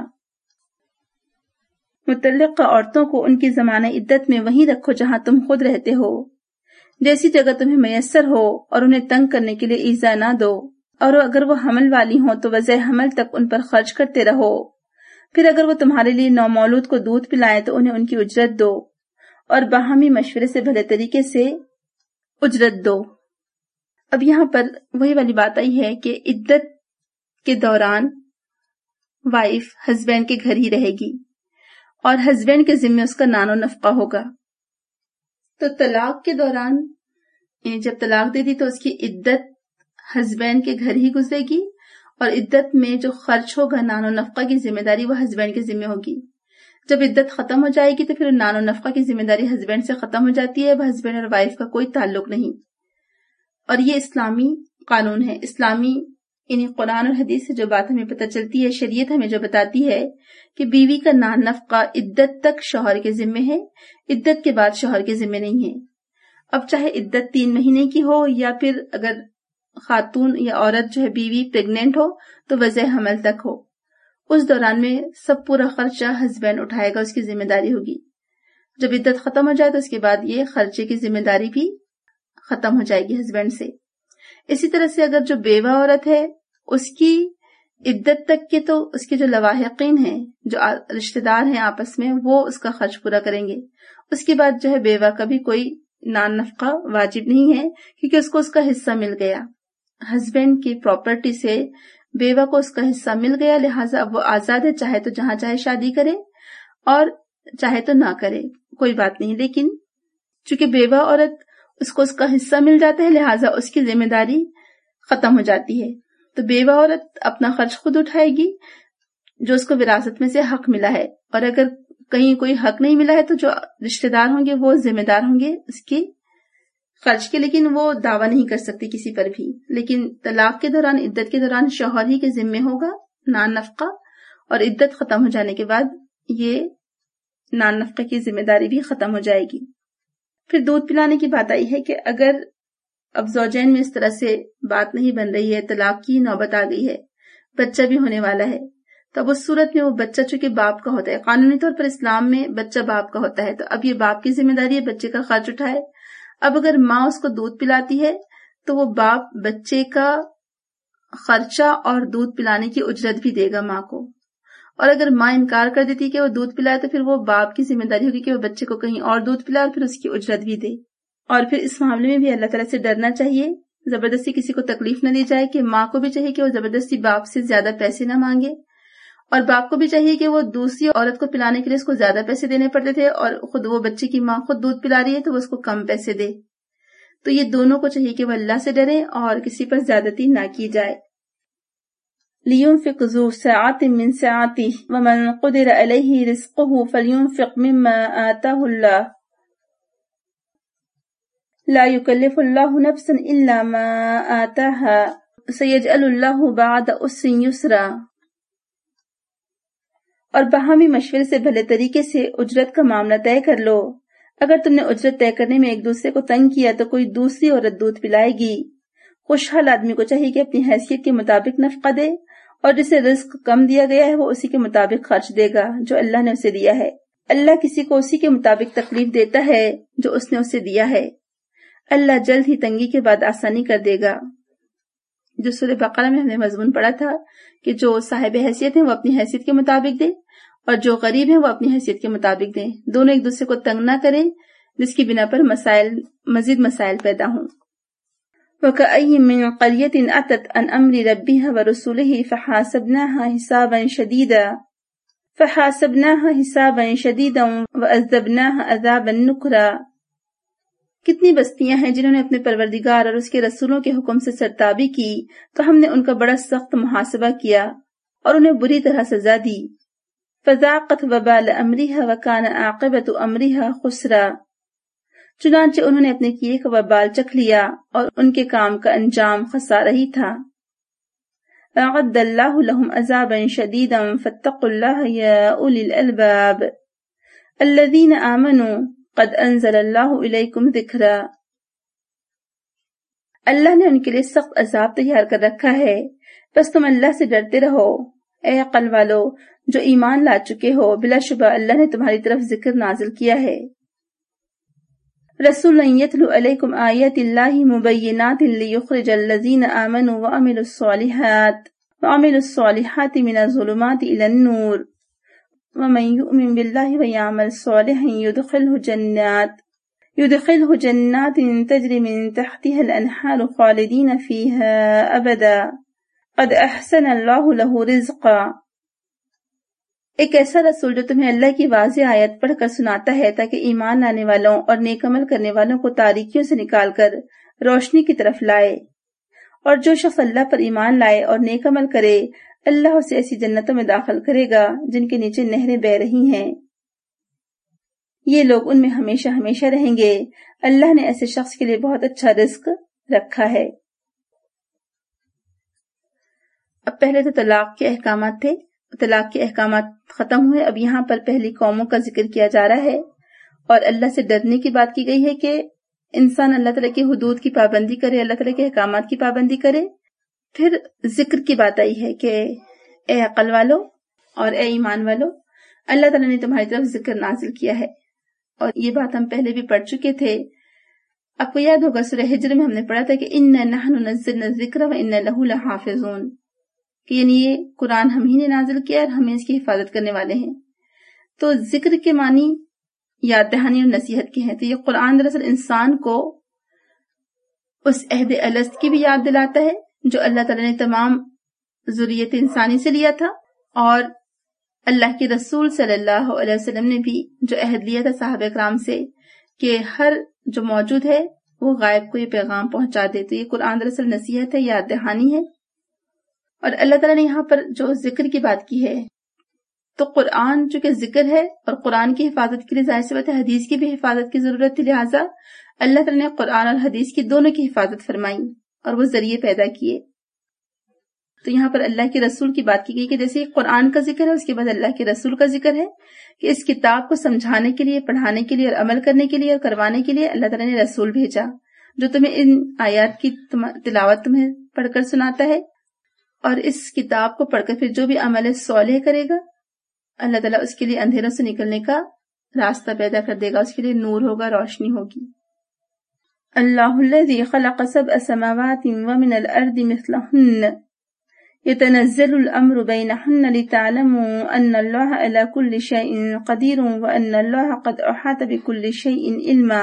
متعلقہ عورتوں کو ان کی زمانہ عدت میں وہیں رکھو جہاں تم خود رہتے ہو، جیسی جگہ تمہیں میسر ہو، اور انہیں تنگ کرنے کے لیے ایذا نہ دو، اور اگر وہ حمل والی ہوں تو وضع حمل تک ان پر خرچ کرتے رہو، پھر اگر وہ تمہارے لیے نومولود کو دودھ پلائیں تو انہیں ان کی اجرت دو، اور باہمی مشورے سے بھلے طریقے سے اجرت دو۔ اب یہاں پر وہی والی بات آئی ہے کہ عدت کے دوران وائف ہسبینڈ کے گھر ہی رہے گی اور ہسبینڈ کے ذمہ اس کا نان و نفقہ ہوگا۔ تو طلاق کے دوران جب طلاق دے دی تو اس کی عدت ہسبینڈ کے گھر ہی گزرے گی، اور عدت میں جو خرچ ہوگا نان و نفقہ کی ذمہ داری وہ ہسبینڈ کے ذمہ ہوگی۔ جب عدت ختم ہو جائے گی تو پھر نان و نفقہ کی ذمہ داری ہسبینڈ سے ختم ہو جاتی ہے، اب ہسبینڈ اور وائف کا کوئی تعلق نہیں۔ اور یہ اسلامی قانون ہے، اسلامی یعنی قرآن اور حدیث سے جو بات ہمیں پتہ چلتی ہے، شریعت ہمیں جو بتاتی ہے کہ بیوی کا نان نفقہ عدت تک شوہر کے ذمہ ہے، عدت کے بعد شوہر کے ذمہ نہیں ہے۔ اب چاہے عدت تین مہینے کی ہو یا پھر اگر خاتون یا عورت جو ہے بیوی پریگننٹ ہو تو وضع حمل تک ہو، اس دوران میں سب پورا خرچہ ہسبینڈ اٹھائے گا، اس کی ذمہ داری ہوگی۔ جب عدت ختم ہو جائے تو اس کے بعد یہ خرچے کی ذمہ داری بھی ختم ہو جائے گی ہسبینڈ سے۔ اسی طرح سے اگر جو بیوہ عورت ہے اس کی عدت تک کے تو اس کے جو لواحقین ہیں، جو رشتہ دار ہیں آپس میں، وہ اس کا خرچ پورا کریں گے۔ اس کے بعد جو ہے بیوہ کا بھی کوئی نان نفقہ واجب نہیں ہے، کیونکہ اس کو اس کا حصہ مل گیا، ہسبینڈ کی پراپرٹی سے بیوہ کو اس کا حصہ مل گیا، لہٰذا اب وہ آزاد ہے، چاہے تو جہاں چاہے شادی کرے اور چاہے تو نہ کرے، کوئی بات نہیں۔ لیکن چونکہ بیوہ عورت اس کو اس کا حصہ مل جاتا ہے، لہٰذا اس کی ذمہ داری ختم ہو جاتی ہے۔ تو بیوہ عورت اپنا خرچ خود اٹھائے گی جو اس کو وراثت میں سے حق ملا ہے، اور اگر کہیں کوئی حق نہیں ملا ہے تو جو رشتہ دار ہوں گے وہ ذمہ دار ہوں گے اس کی خرچ کے، لیکن وہ دعویٰ نہیں کر سکتی کسی پر بھی۔ لیکن طلاق کے دوران، عدت کے دوران شوہر ہی کے ذمہ ہوگا نان نفقہ، اور عدت ختم ہو جانے کے بعد یہ نان نفقہ کی ذمہ داری بھی ختم ہو جائے گی۔ پھر دودھ پلانے کی بات آئی ہے کہ اگر اب زوجین میں اس طرح سے بات نہیں بن رہی ہے، طلاق کی نوبت آ گئی ہے، بچہ بھی ہونے والا ہے، تو اب اس صورت میں وہ بچہ چونکہ باپ کا ہوتا ہے، قانونی طور پر اسلام میں بچہ باپ کا ہوتا ہے، تو اب یہ باپ کی ذمہ داری ہے بچے کا خرچ اٹھائے۔ اب اگر ماں اس کو دودھ پلاتی ہے تو وہ باپ بچے کا خرچہ اور دودھ پلانے کی اجرت بھی دے گا ماں کو، اور اگر ماں انکار کر دیتی کہ وہ دودھ پلائے تو پھر وہ باپ کی ذمہ داری ہوگی کہ وہ بچے کو کہیں اور دودھ پلائے اور پھر اس کی اجرت بھی دے۔ اور پھر اس معاملے میں بھی اللہ تعالیٰ سے ڈرنا چاہیے، زبردستی کسی کو تکلیف نہ دی جائے، کہ ماں کو بھی چاہیے کہ وہ زبردستی باپ سے زیادہ پیسے نہ مانگے، اور باپ کو بھی چاہیے کہ وہ دوسری عورت کو پلانے کے لیے اس کو زیادہ پیسے دینے پڑتے تھے اور خود وہ بچے کی ماں خود دودھ پلا رہی ہے تو وہ اس کو کم پیسے دے۔ تو یہ دونوں کو چاہیے کہ وہ اللہ سے ڈریں اور کسی پر زیادتی نہ کی جائے۔ لِيُنْفِقْ ذُو سَعَةٍ مِّن سَعَتِهِ وَمَنْ قُدِرَ عَلَيْهِ رِزْقُهُ فَلْيُنْفِقْ مِمَّا آتَاهُ اللَّهُ لَا يُكَلِّفُ اللَّهُ نَفْسًا إِلَّا مَا آتَاهَا سَيَجْعَلُ اللَّهُ بَعْدَ عُسْرٍ يُسْرًا۔ اور باہمی مشورے سے بھلے طریقے سے اجرت کا معاملہ طے کر لو۔ اگر تم نے اجرت طے کرنے میں ایک دوسرے کو تنگ کیا تو کوئی دوسری عورت دودھ پلائے گی۔ خوشحال آدمی کو چاہیے کہ اپنی حیثیت کے مطابق نفقہ دے، اور جسے رزق کم دیا گیا ہے وہ اسی کے مطابق خرچ دے گا جو اللہ نے اسے دیا ہے۔ اللہ کسی کو اسی کے مطابق تکلیف دیتا ہے جو اس نے اسے دیا ہے۔ اللہ جلد ہی تنگی کے بعد آسانی کر دے گا۔ جو سورہ بقرہ میں ہم نے مضمون پڑھا تھا کہ جو صاحب حیثیت ہیں وہ اپنی حیثیت کے مطابق دے، اور جو غریب ہیں وہ اپنی حیثیت کے مطابق دیں، دونوں ایک دوسرے کو تنگ نہ کریں جس کی بنا پر مسائل مزید مسائل پیدا ہوں۔ وَكَأَيٍّ مِّن قَرْيَةٍ أَتَتْ عَنْ أَمْرِ رَبِّهَا وَرُسُلِهِ فَحَاسَبْنَاهَا حِسَابًا شَدِيدًا فحاسبناها حسابا شدیدا وعذبناها عذابا نکرا. کتنی بستیاں ہیں جنہوں نے اپنے پروردگار اور اس کے رسولوں کے حکم سے سرتابی کی تو ہم نے ان کا بڑا سخت محاسبہ کیا اور انہیں بری طرح سزا دی. فذاقت وبال امرها وکان عاقبت امرها خسرا. چنانچہ انہوں نے اپنے کیے کا وبال چکھ لیا اور ان کے کام کا انجام خسارہ ہی تھا. اعد اللہ لهم عذابا شدیدا فاتقوا اللہ یا اولی الالباب الذین آمنوا قد انزل اللہ علیکم ذکرا. اللہ نے ان کے لیے سخت عذاب تیار کر رکھا ہے، بس تم اللہ سے ڈرتے رہو اے عقل والو جو ایمان لا چکے ہو. بلا شبہ اللہ نے تمہاری طرف ذکر نازل کیا ہے. رسول یتلو علیکم آیات اللہ مبینات لیخرج الذین آمنوا وعملوا الصالحات وعملوا الصالحات من الظلمات الى النور ومن يؤمن بالله ويعمل صالحا يدخله جنات يدخله جنات تجري من تحتها الأنهار خالدين فيها أبدا قد أحسن الله له رزقا. ایک ایسا رسول جو تمہیں اللہ کی واضح آیت پڑھ کر سناتا ہے تاکہ ایمان لانے والوں اور نیک عمل کرنے والوں کو تاریکیوں سے نکال کر روشنی کی طرف لائے. اور جو شخص اللہ پر ایمان لائے اور نیک عمل کرے اللہ اسے ایسی جنتوں میں داخل کرے گا جن کے نیچے نہریں بہ رہی ہیں. یہ لوگ ان میں ہمیشہ ہمیشہ رہیں گے. اللہ نے ایسے شخص کے لیے بہت اچھا رزق رکھا ہے. اب پہلے تو طلاق کے احکامات تھے، طلاق کے احکامات ختم ہوئے. اب یہاں پر پہلی قوموں کا ذکر کیا جا رہا ہے اور اللہ سے ڈرنے کی بات کی گئی ہے کہ انسان اللہ تعالیٰ کی حدود کی پابندی کرے، اللہ تعالیٰ کے احکامات کی پابندی کرے. پھر ذکر کی بات آئی ہے کہ اے عقل والو اور اے ایمان والو اللہ تعالیٰ نے تمہاری طرف ذکر نازل کیا ہے. اور یہ بات ہم پہلے بھی پڑھ چکے تھے. آپ کو یاد ہوگا سورہ ہجر میں ہم نے پڑھا تھا کہ اِنَّا نَحْنُ نَزَّلْنَا الذِّكْرَ وَإِنَّا لَهُ لَحَافِظُونَ، کہ یعنی یہ قرآن ہم ہی نے نازل کیا اور ہم اس کی حفاظت کرنے والے ہیں. تو ذکر کے معنی یاد دہانی اور نصیحت کے ہیں. تو یہ قرآن دراصل انسان کو اس عہد الست کی بھی یاد دلاتا ہے جو اللہ تعالیٰ نے تمام ذریت انسانی سے لیا تھا، اور اللہ کے رسول صلی اللہ علیہ وسلم نے بھی جو عہد لیا تھا صحابہ کرام سے کہ ہر جو موجود ہے وہ غائب کو یہ پیغام پہنچا دے. تو یہ قرآن دراصل نصیحت ہے، یاد دہانی ہے. اور اللہ تعالیٰ نے یہاں پر جو ذکر کی بات کی ہے تو قرآن چونکہ ذکر ہے اور قرآن کی حفاظت کے لیے ظاہر سی بات ہے حدیث کی بھی حفاظت کی ضرورت تھی، لہٰذا اللہ تعالیٰ نے قرآن اور حدیث کی دونوں کی حفاظت فرمائی اور وہ ذریعے پیدا کیے. تو یہاں پر اللہ کے رسول کی بات کی گئی کہ جیسے قرآن کا ذکر ہے اس کے بعد اللہ کے رسول کا ذکر ہے کہ اس کتاب کو سمجھانے کے لیے، پڑھانے کے لیے اور عمل کرنے کے لیے اور کروانے کے لیے اللہ تعالیٰ نے رسول بھیجا جو تمہیں ان آیات کی تلاوت تمہیں پڑھ کر سناتا ہے، اور اس کتاب کو پڑھ کر پھر جو بھی عمل صالح کرے گا اللہ تعالیٰ اس کے لیے اندھیروں سے نکلنے کا راستہ پیدا کر دے گا، اس کے لیے نور ہوگا، روشنی ہوگی. اللہ الذی خلق سبع سماوات ومن الارض مثلہن يتنزل الامر بینہن لتعلموا ان اللہ علی کل شیء قدیر وان اللہ قد احاط بکل شیء علما.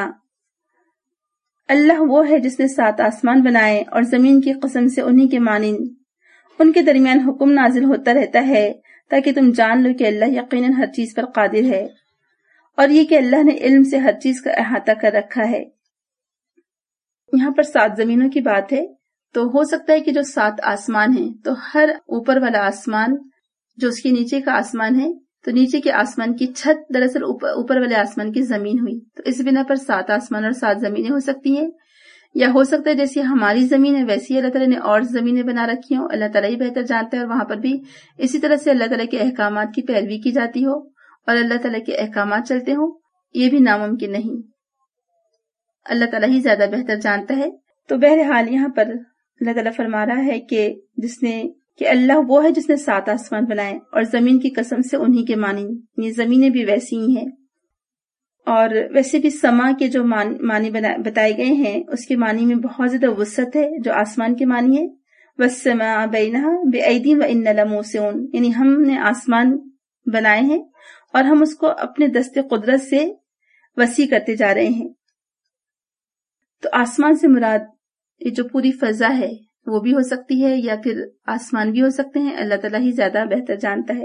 اللہ وہ ہے جس نے سات آسمان بنائے اور زمین کی قسم سے انہی کے مانند ان کے درمیان حکم نازل ہوتا رہتا ہے تاکہ تم جان لو کہ اللہ یقیناً ہر چیز پر قادر ہے، اور یہ کہ اللہ نے علم سے ہر چیز کا احاطہ کر رکھا ہے. یہاں پر سات زمینوں کی بات ہے، تو ہو سکتا ہے کہ جو سات آسمان ہیں تو ہر اوپر والا آسمان جو اس کے نیچے کا آسمان ہے تو نیچے کے آسمان کی چھت دراصل اوپر والے آسمان کی زمین ہوئی. تو اس بنا پر سات آسمان اور سات زمینیں ہو سکتی ہیں، یا ہو سکتا ہے جیسے ہماری زمین ہے ویسی اللہ تعالیٰ نے اور زمینیں بنا رکھی ہوں، اللہ تعالیٰ ہی بہتر جانتا ہے، اور وہاں پر بھی اسی طرح سے اللہ تعالیٰ کے احکامات کی پیروی کی جاتی ہو اور اللہ تعالیٰ کے احکامات چلتے ہوں. یہ بھی ناممکن نہیں، اللہ تعالیٰ ہی زیادہ بہتر جانتا ہے. تو بہرحال یہاں پر اللہ تعالیٰ فرما رہا ہے کہ جس نے کہ اللہ وہ ہے جس نے سات آسمان بنائے اور زمین کی قسم سے انہی کے معنی، یہ زمینیں بھی ویسی ہی ہیں. اور ویسے بھی سما کے جو معنی بتائے گئے ہیں اس کے معنی میں بہت زیادہ وسعت ہے جو آسمان کے معنی ہے. وَالسَّمَاءَ بَيْنَهَا بِأَيْدٍ وَإِنَّا لَمُوسِعُونَ، یعنی ہم نے آسمان بنائے ہیں اور ہم اس کو اپنے دست قدرت سے وسیع کرتے جا رہے ہیں. تو آسمان سے مراد یہ جو پوری فضا ہے وہ بھی ہو سکتی ہے یا پھر آسمان بھی ہو سکتے ہیں، اللہ تعالیٰ ہی زیادہ بہتر جانتا ہے.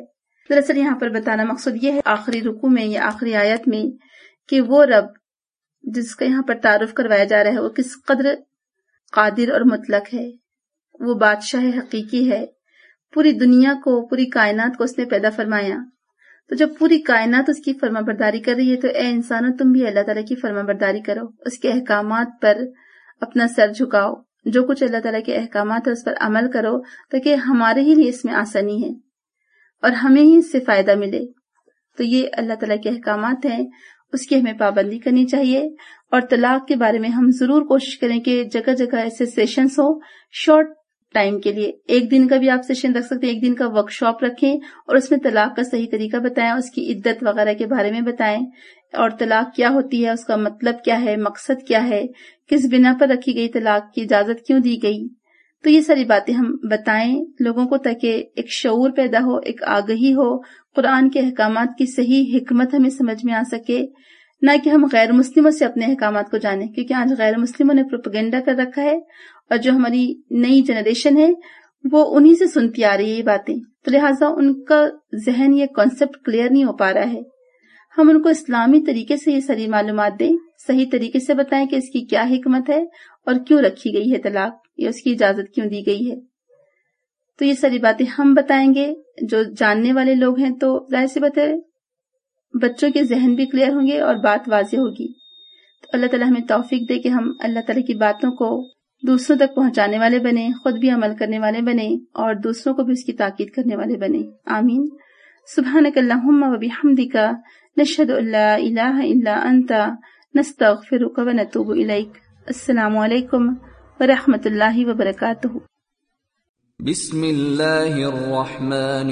دراصل یہاں پر بتانا مقصد یہ ہے آخری رکوع میں یا آخری آیت میں کہ وہ رب جس کا یہاں پر تعارف کروایا جا رہا ہے وہ کس قدر قادر اور مطلق ہے، وہ بادشاہ حقیقی ہے، پوری دنیا کو، پوری کائنات کو اس نے پیدا فرمایا. تو جب پوری کائنات اس کی فرما برداری کر رہی ہے تو اے انسانوں تم بھی اللہ تعالیٰ کی فرما برداری کرو، اس کے احکامات پر اپنا سر جھکاؤ، جو کچھ اللہ تعالیٰ کے احکامات ہے اس پر عمل کرو تاکہ ہمارے ہی لیے اس میں آسانی ہے اور ہمیں ہی اس سے فائدہ ملے. تو یہ اللہ تعالیٰ کے احکامات ہیں، اس کی ہمیں پابندی کرنی چاہیے. اور طلاق کے بارے میں ہم ضرور کوشش کریں کہ جگہ جگہ ایسے سیشنز ہو شارٹ ٹائم کے لیے. ایک دن کا بھی آپ سیشن رکھ سکتے ہیں، ایک دن کا ورک شاپ رکھیں اور اس میں طلاق کا صحیح طریقہ بتائیں، اس کی عدت وغیرہ کے بارے میں بتائیں، اور طلاق کیا ہوتی ہے، اس کا مطلب کیا ہے، مقصد کیا ہے، کس بنا پر رکھی گئی طلاق کی اجازت کیوں دی گئی. تو یہ ساری باتیں ہم بتائیں لوگوں کو تاکہ ایک شعور پیدا ہو، ایک آگہی ہو، قرآن کے احکامات کی صحیح حکمت ہمیں سمجھ میں آ سکے، نہ کہ ہم غیر مسلموں سے اپنے احکامات کو جانیں، کیونکہ آج غیر مسلموں نے پروپیگنڈا کر رکھا ہے اور جو ہماری نئی جنریشن ہے وہ انہی سے سنتی آ رہی ہے یہ باتیں، تو لہٰذا ان کا ذہن یہ کانسیپٹ کلیئر نہیں ہو پا رہا ہے. ہم ان کو اسلامی طریقے سے یہ ساری معلومات دیں، صحیح طریقے سے بتائیں کہ اس کی کیا حکمت ہے اور کیوں رکھی گئی ہے طلاق، یا اس کی اجازت کیوں دی گئی ہے. تو یہ ساری باتیں ہم بتائیں گے، جو جاننے والے لوگ ہیں تو ظاہر سی بات ہے بچوں کے ذہن بھی کلیئر ہوں گے اور بات واضح ہوگی. تو اللہ تعالیٰ ہمیں توفیق دے کہ ہم اللہ تعالیٰ کی باتوں کو دوسروں تک پہنچانے والے بنے، خود بھی عمل کرنے والے بنے اور دوسروں کو بھی اس کی تاکید کرنے والے بنے. آمین. سبحانک اللہم و بحمدک نشہد ان لا الہ الا انت نستغفرک و نتوب الیک. السلام علیکم ورحمۃ اللہ وبرکاتہ. بسم اللہ الرحمن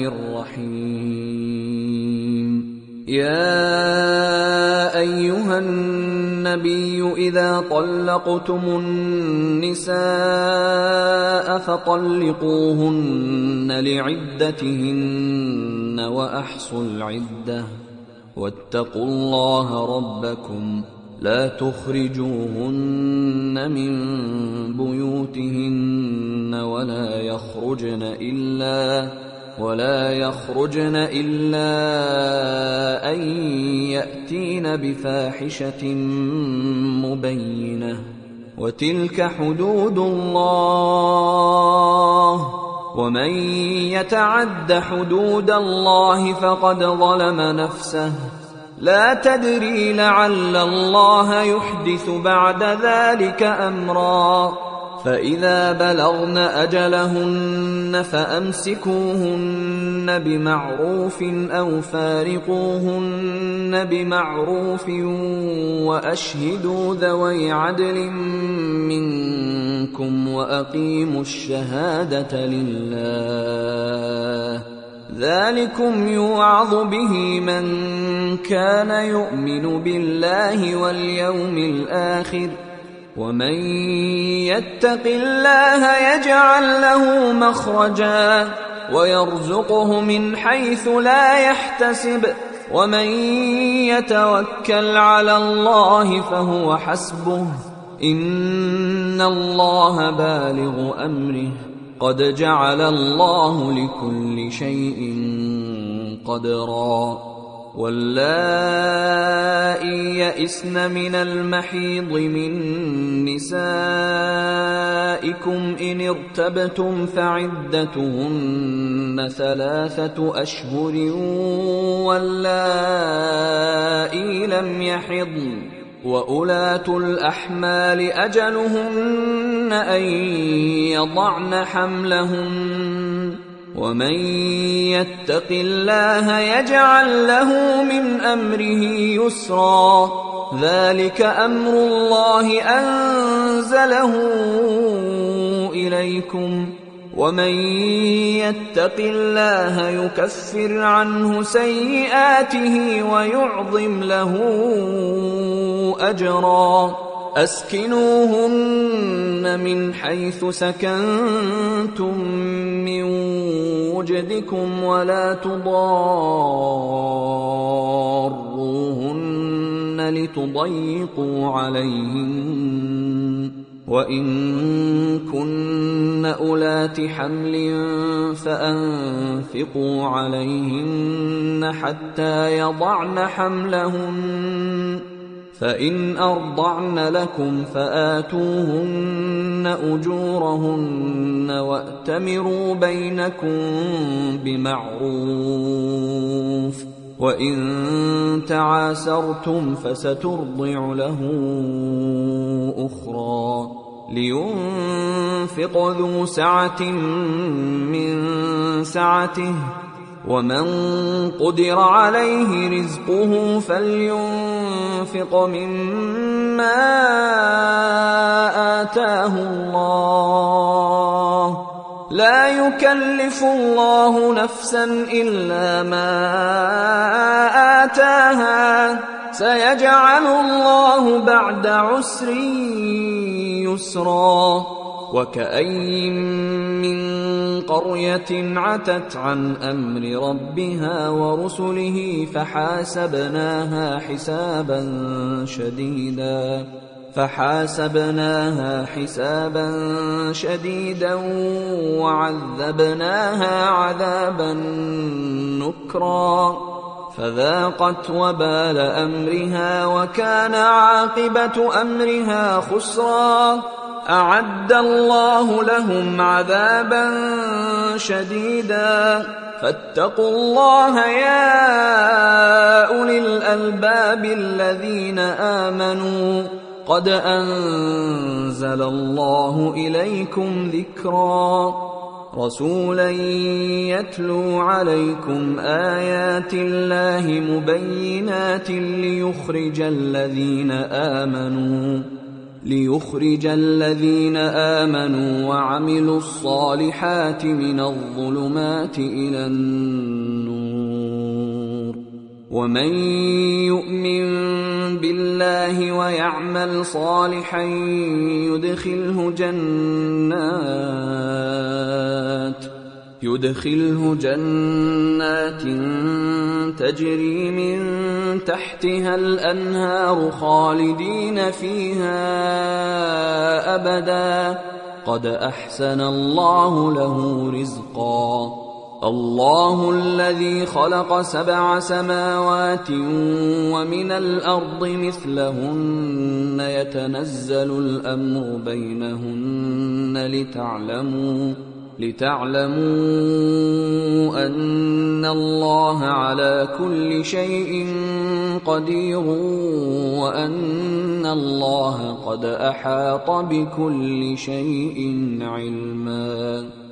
الرحیم. يا أيها النبي إذا طلقتم النساء فطلقوهن لعدتهن وأحصوا العدة واتقوا الله ربكم لا تخرجوهن من بيوتهن ولا يخرجن إلا ولا يخرجن إلا أن يأتين بفاحشة مبينة وتلك حدود الله ومن يتعد حدود الله فقد ظلم نفسه لا تدري لعل الله يحدث بعد ذلك أمرا فإذا بلغن أجلهن فأمسكوهن بمعروف أو فارقوهن بمعروف وأشهدوا ذوي عدل منكم وأقيموا الشهادة لله ذلكم يوعظ به من كان يؤمن بالله واليوم الآخر ومن يتق الله يجعل له مخرجا ويرزقه من حيث لا يحتسب ومن يتوكل على الله فهو حسبه إن الله بالغ أمره قد جعل الله لكل شيء قدرا. واللائي يئسن من المحيض من نسائكم إن ارتبتم فعدتهن ثلاثة أشهر واللائي لم يحضن وأولاة الأحمال أجلهن أن يضعن حملهن ومن يتق الله يجعل له من أمره يسرا ذلك أمر الله أنزله إليكم ومن يتق الله يكفر عنه سيئاته ويعظم له أجرا. أسكنوهن من حيث سكنتم من وجدكم ولا تضاروهن لتضيقوا عليهن وإن كن أولات حمل فأنفقوا عليهن حتى يضعن حملهن فإن أرضعن لكم فآتوهن أجورهن وأتمروا بينكم بمعروف وإن تعاسرتم فسترضع له أخرى لينفق ذو سعة من سعته ومن قدر عليه رزقه فلينفق مما آتاه الله لا يكلف الله نفسا إلا ما آتاها سيجعل الله بعد عسر يسرا وكأي من قرية عتت عن أمر ربها ورسله فحاسبناها حسابا شديدا فحاسبناها حسابا شديدا وعذبناها عذابا نكرا فذاقت وبال أمرها وكان عاقبة أمرها خسرا أعد الله لهم عذابا شديدا فاتقوا الله يا أولي الألباب الذين آمنوا قد أنزل الله إليكم ذكرا رسولا يتلو عليكم آيات الله مبينات ليخرج الذين آمنوا ليخرج الذين آمنوا وعملوا الصالحات من الظلمات إلى النور ومن يؤمن بالله ويعمل صالحا يدخله جنات يدخله جنات تجري من تحتها الأنهار خالدين فيها أبدا قد أحسن الله له رزقا الله الذي خلق سبع سماوات ومن الأرض مثلهن يتنزل الأمر بينهن لتعلموا لتعلموا أن الله على كل شيء قدير وأن الله قد أحاط بكل شيء علما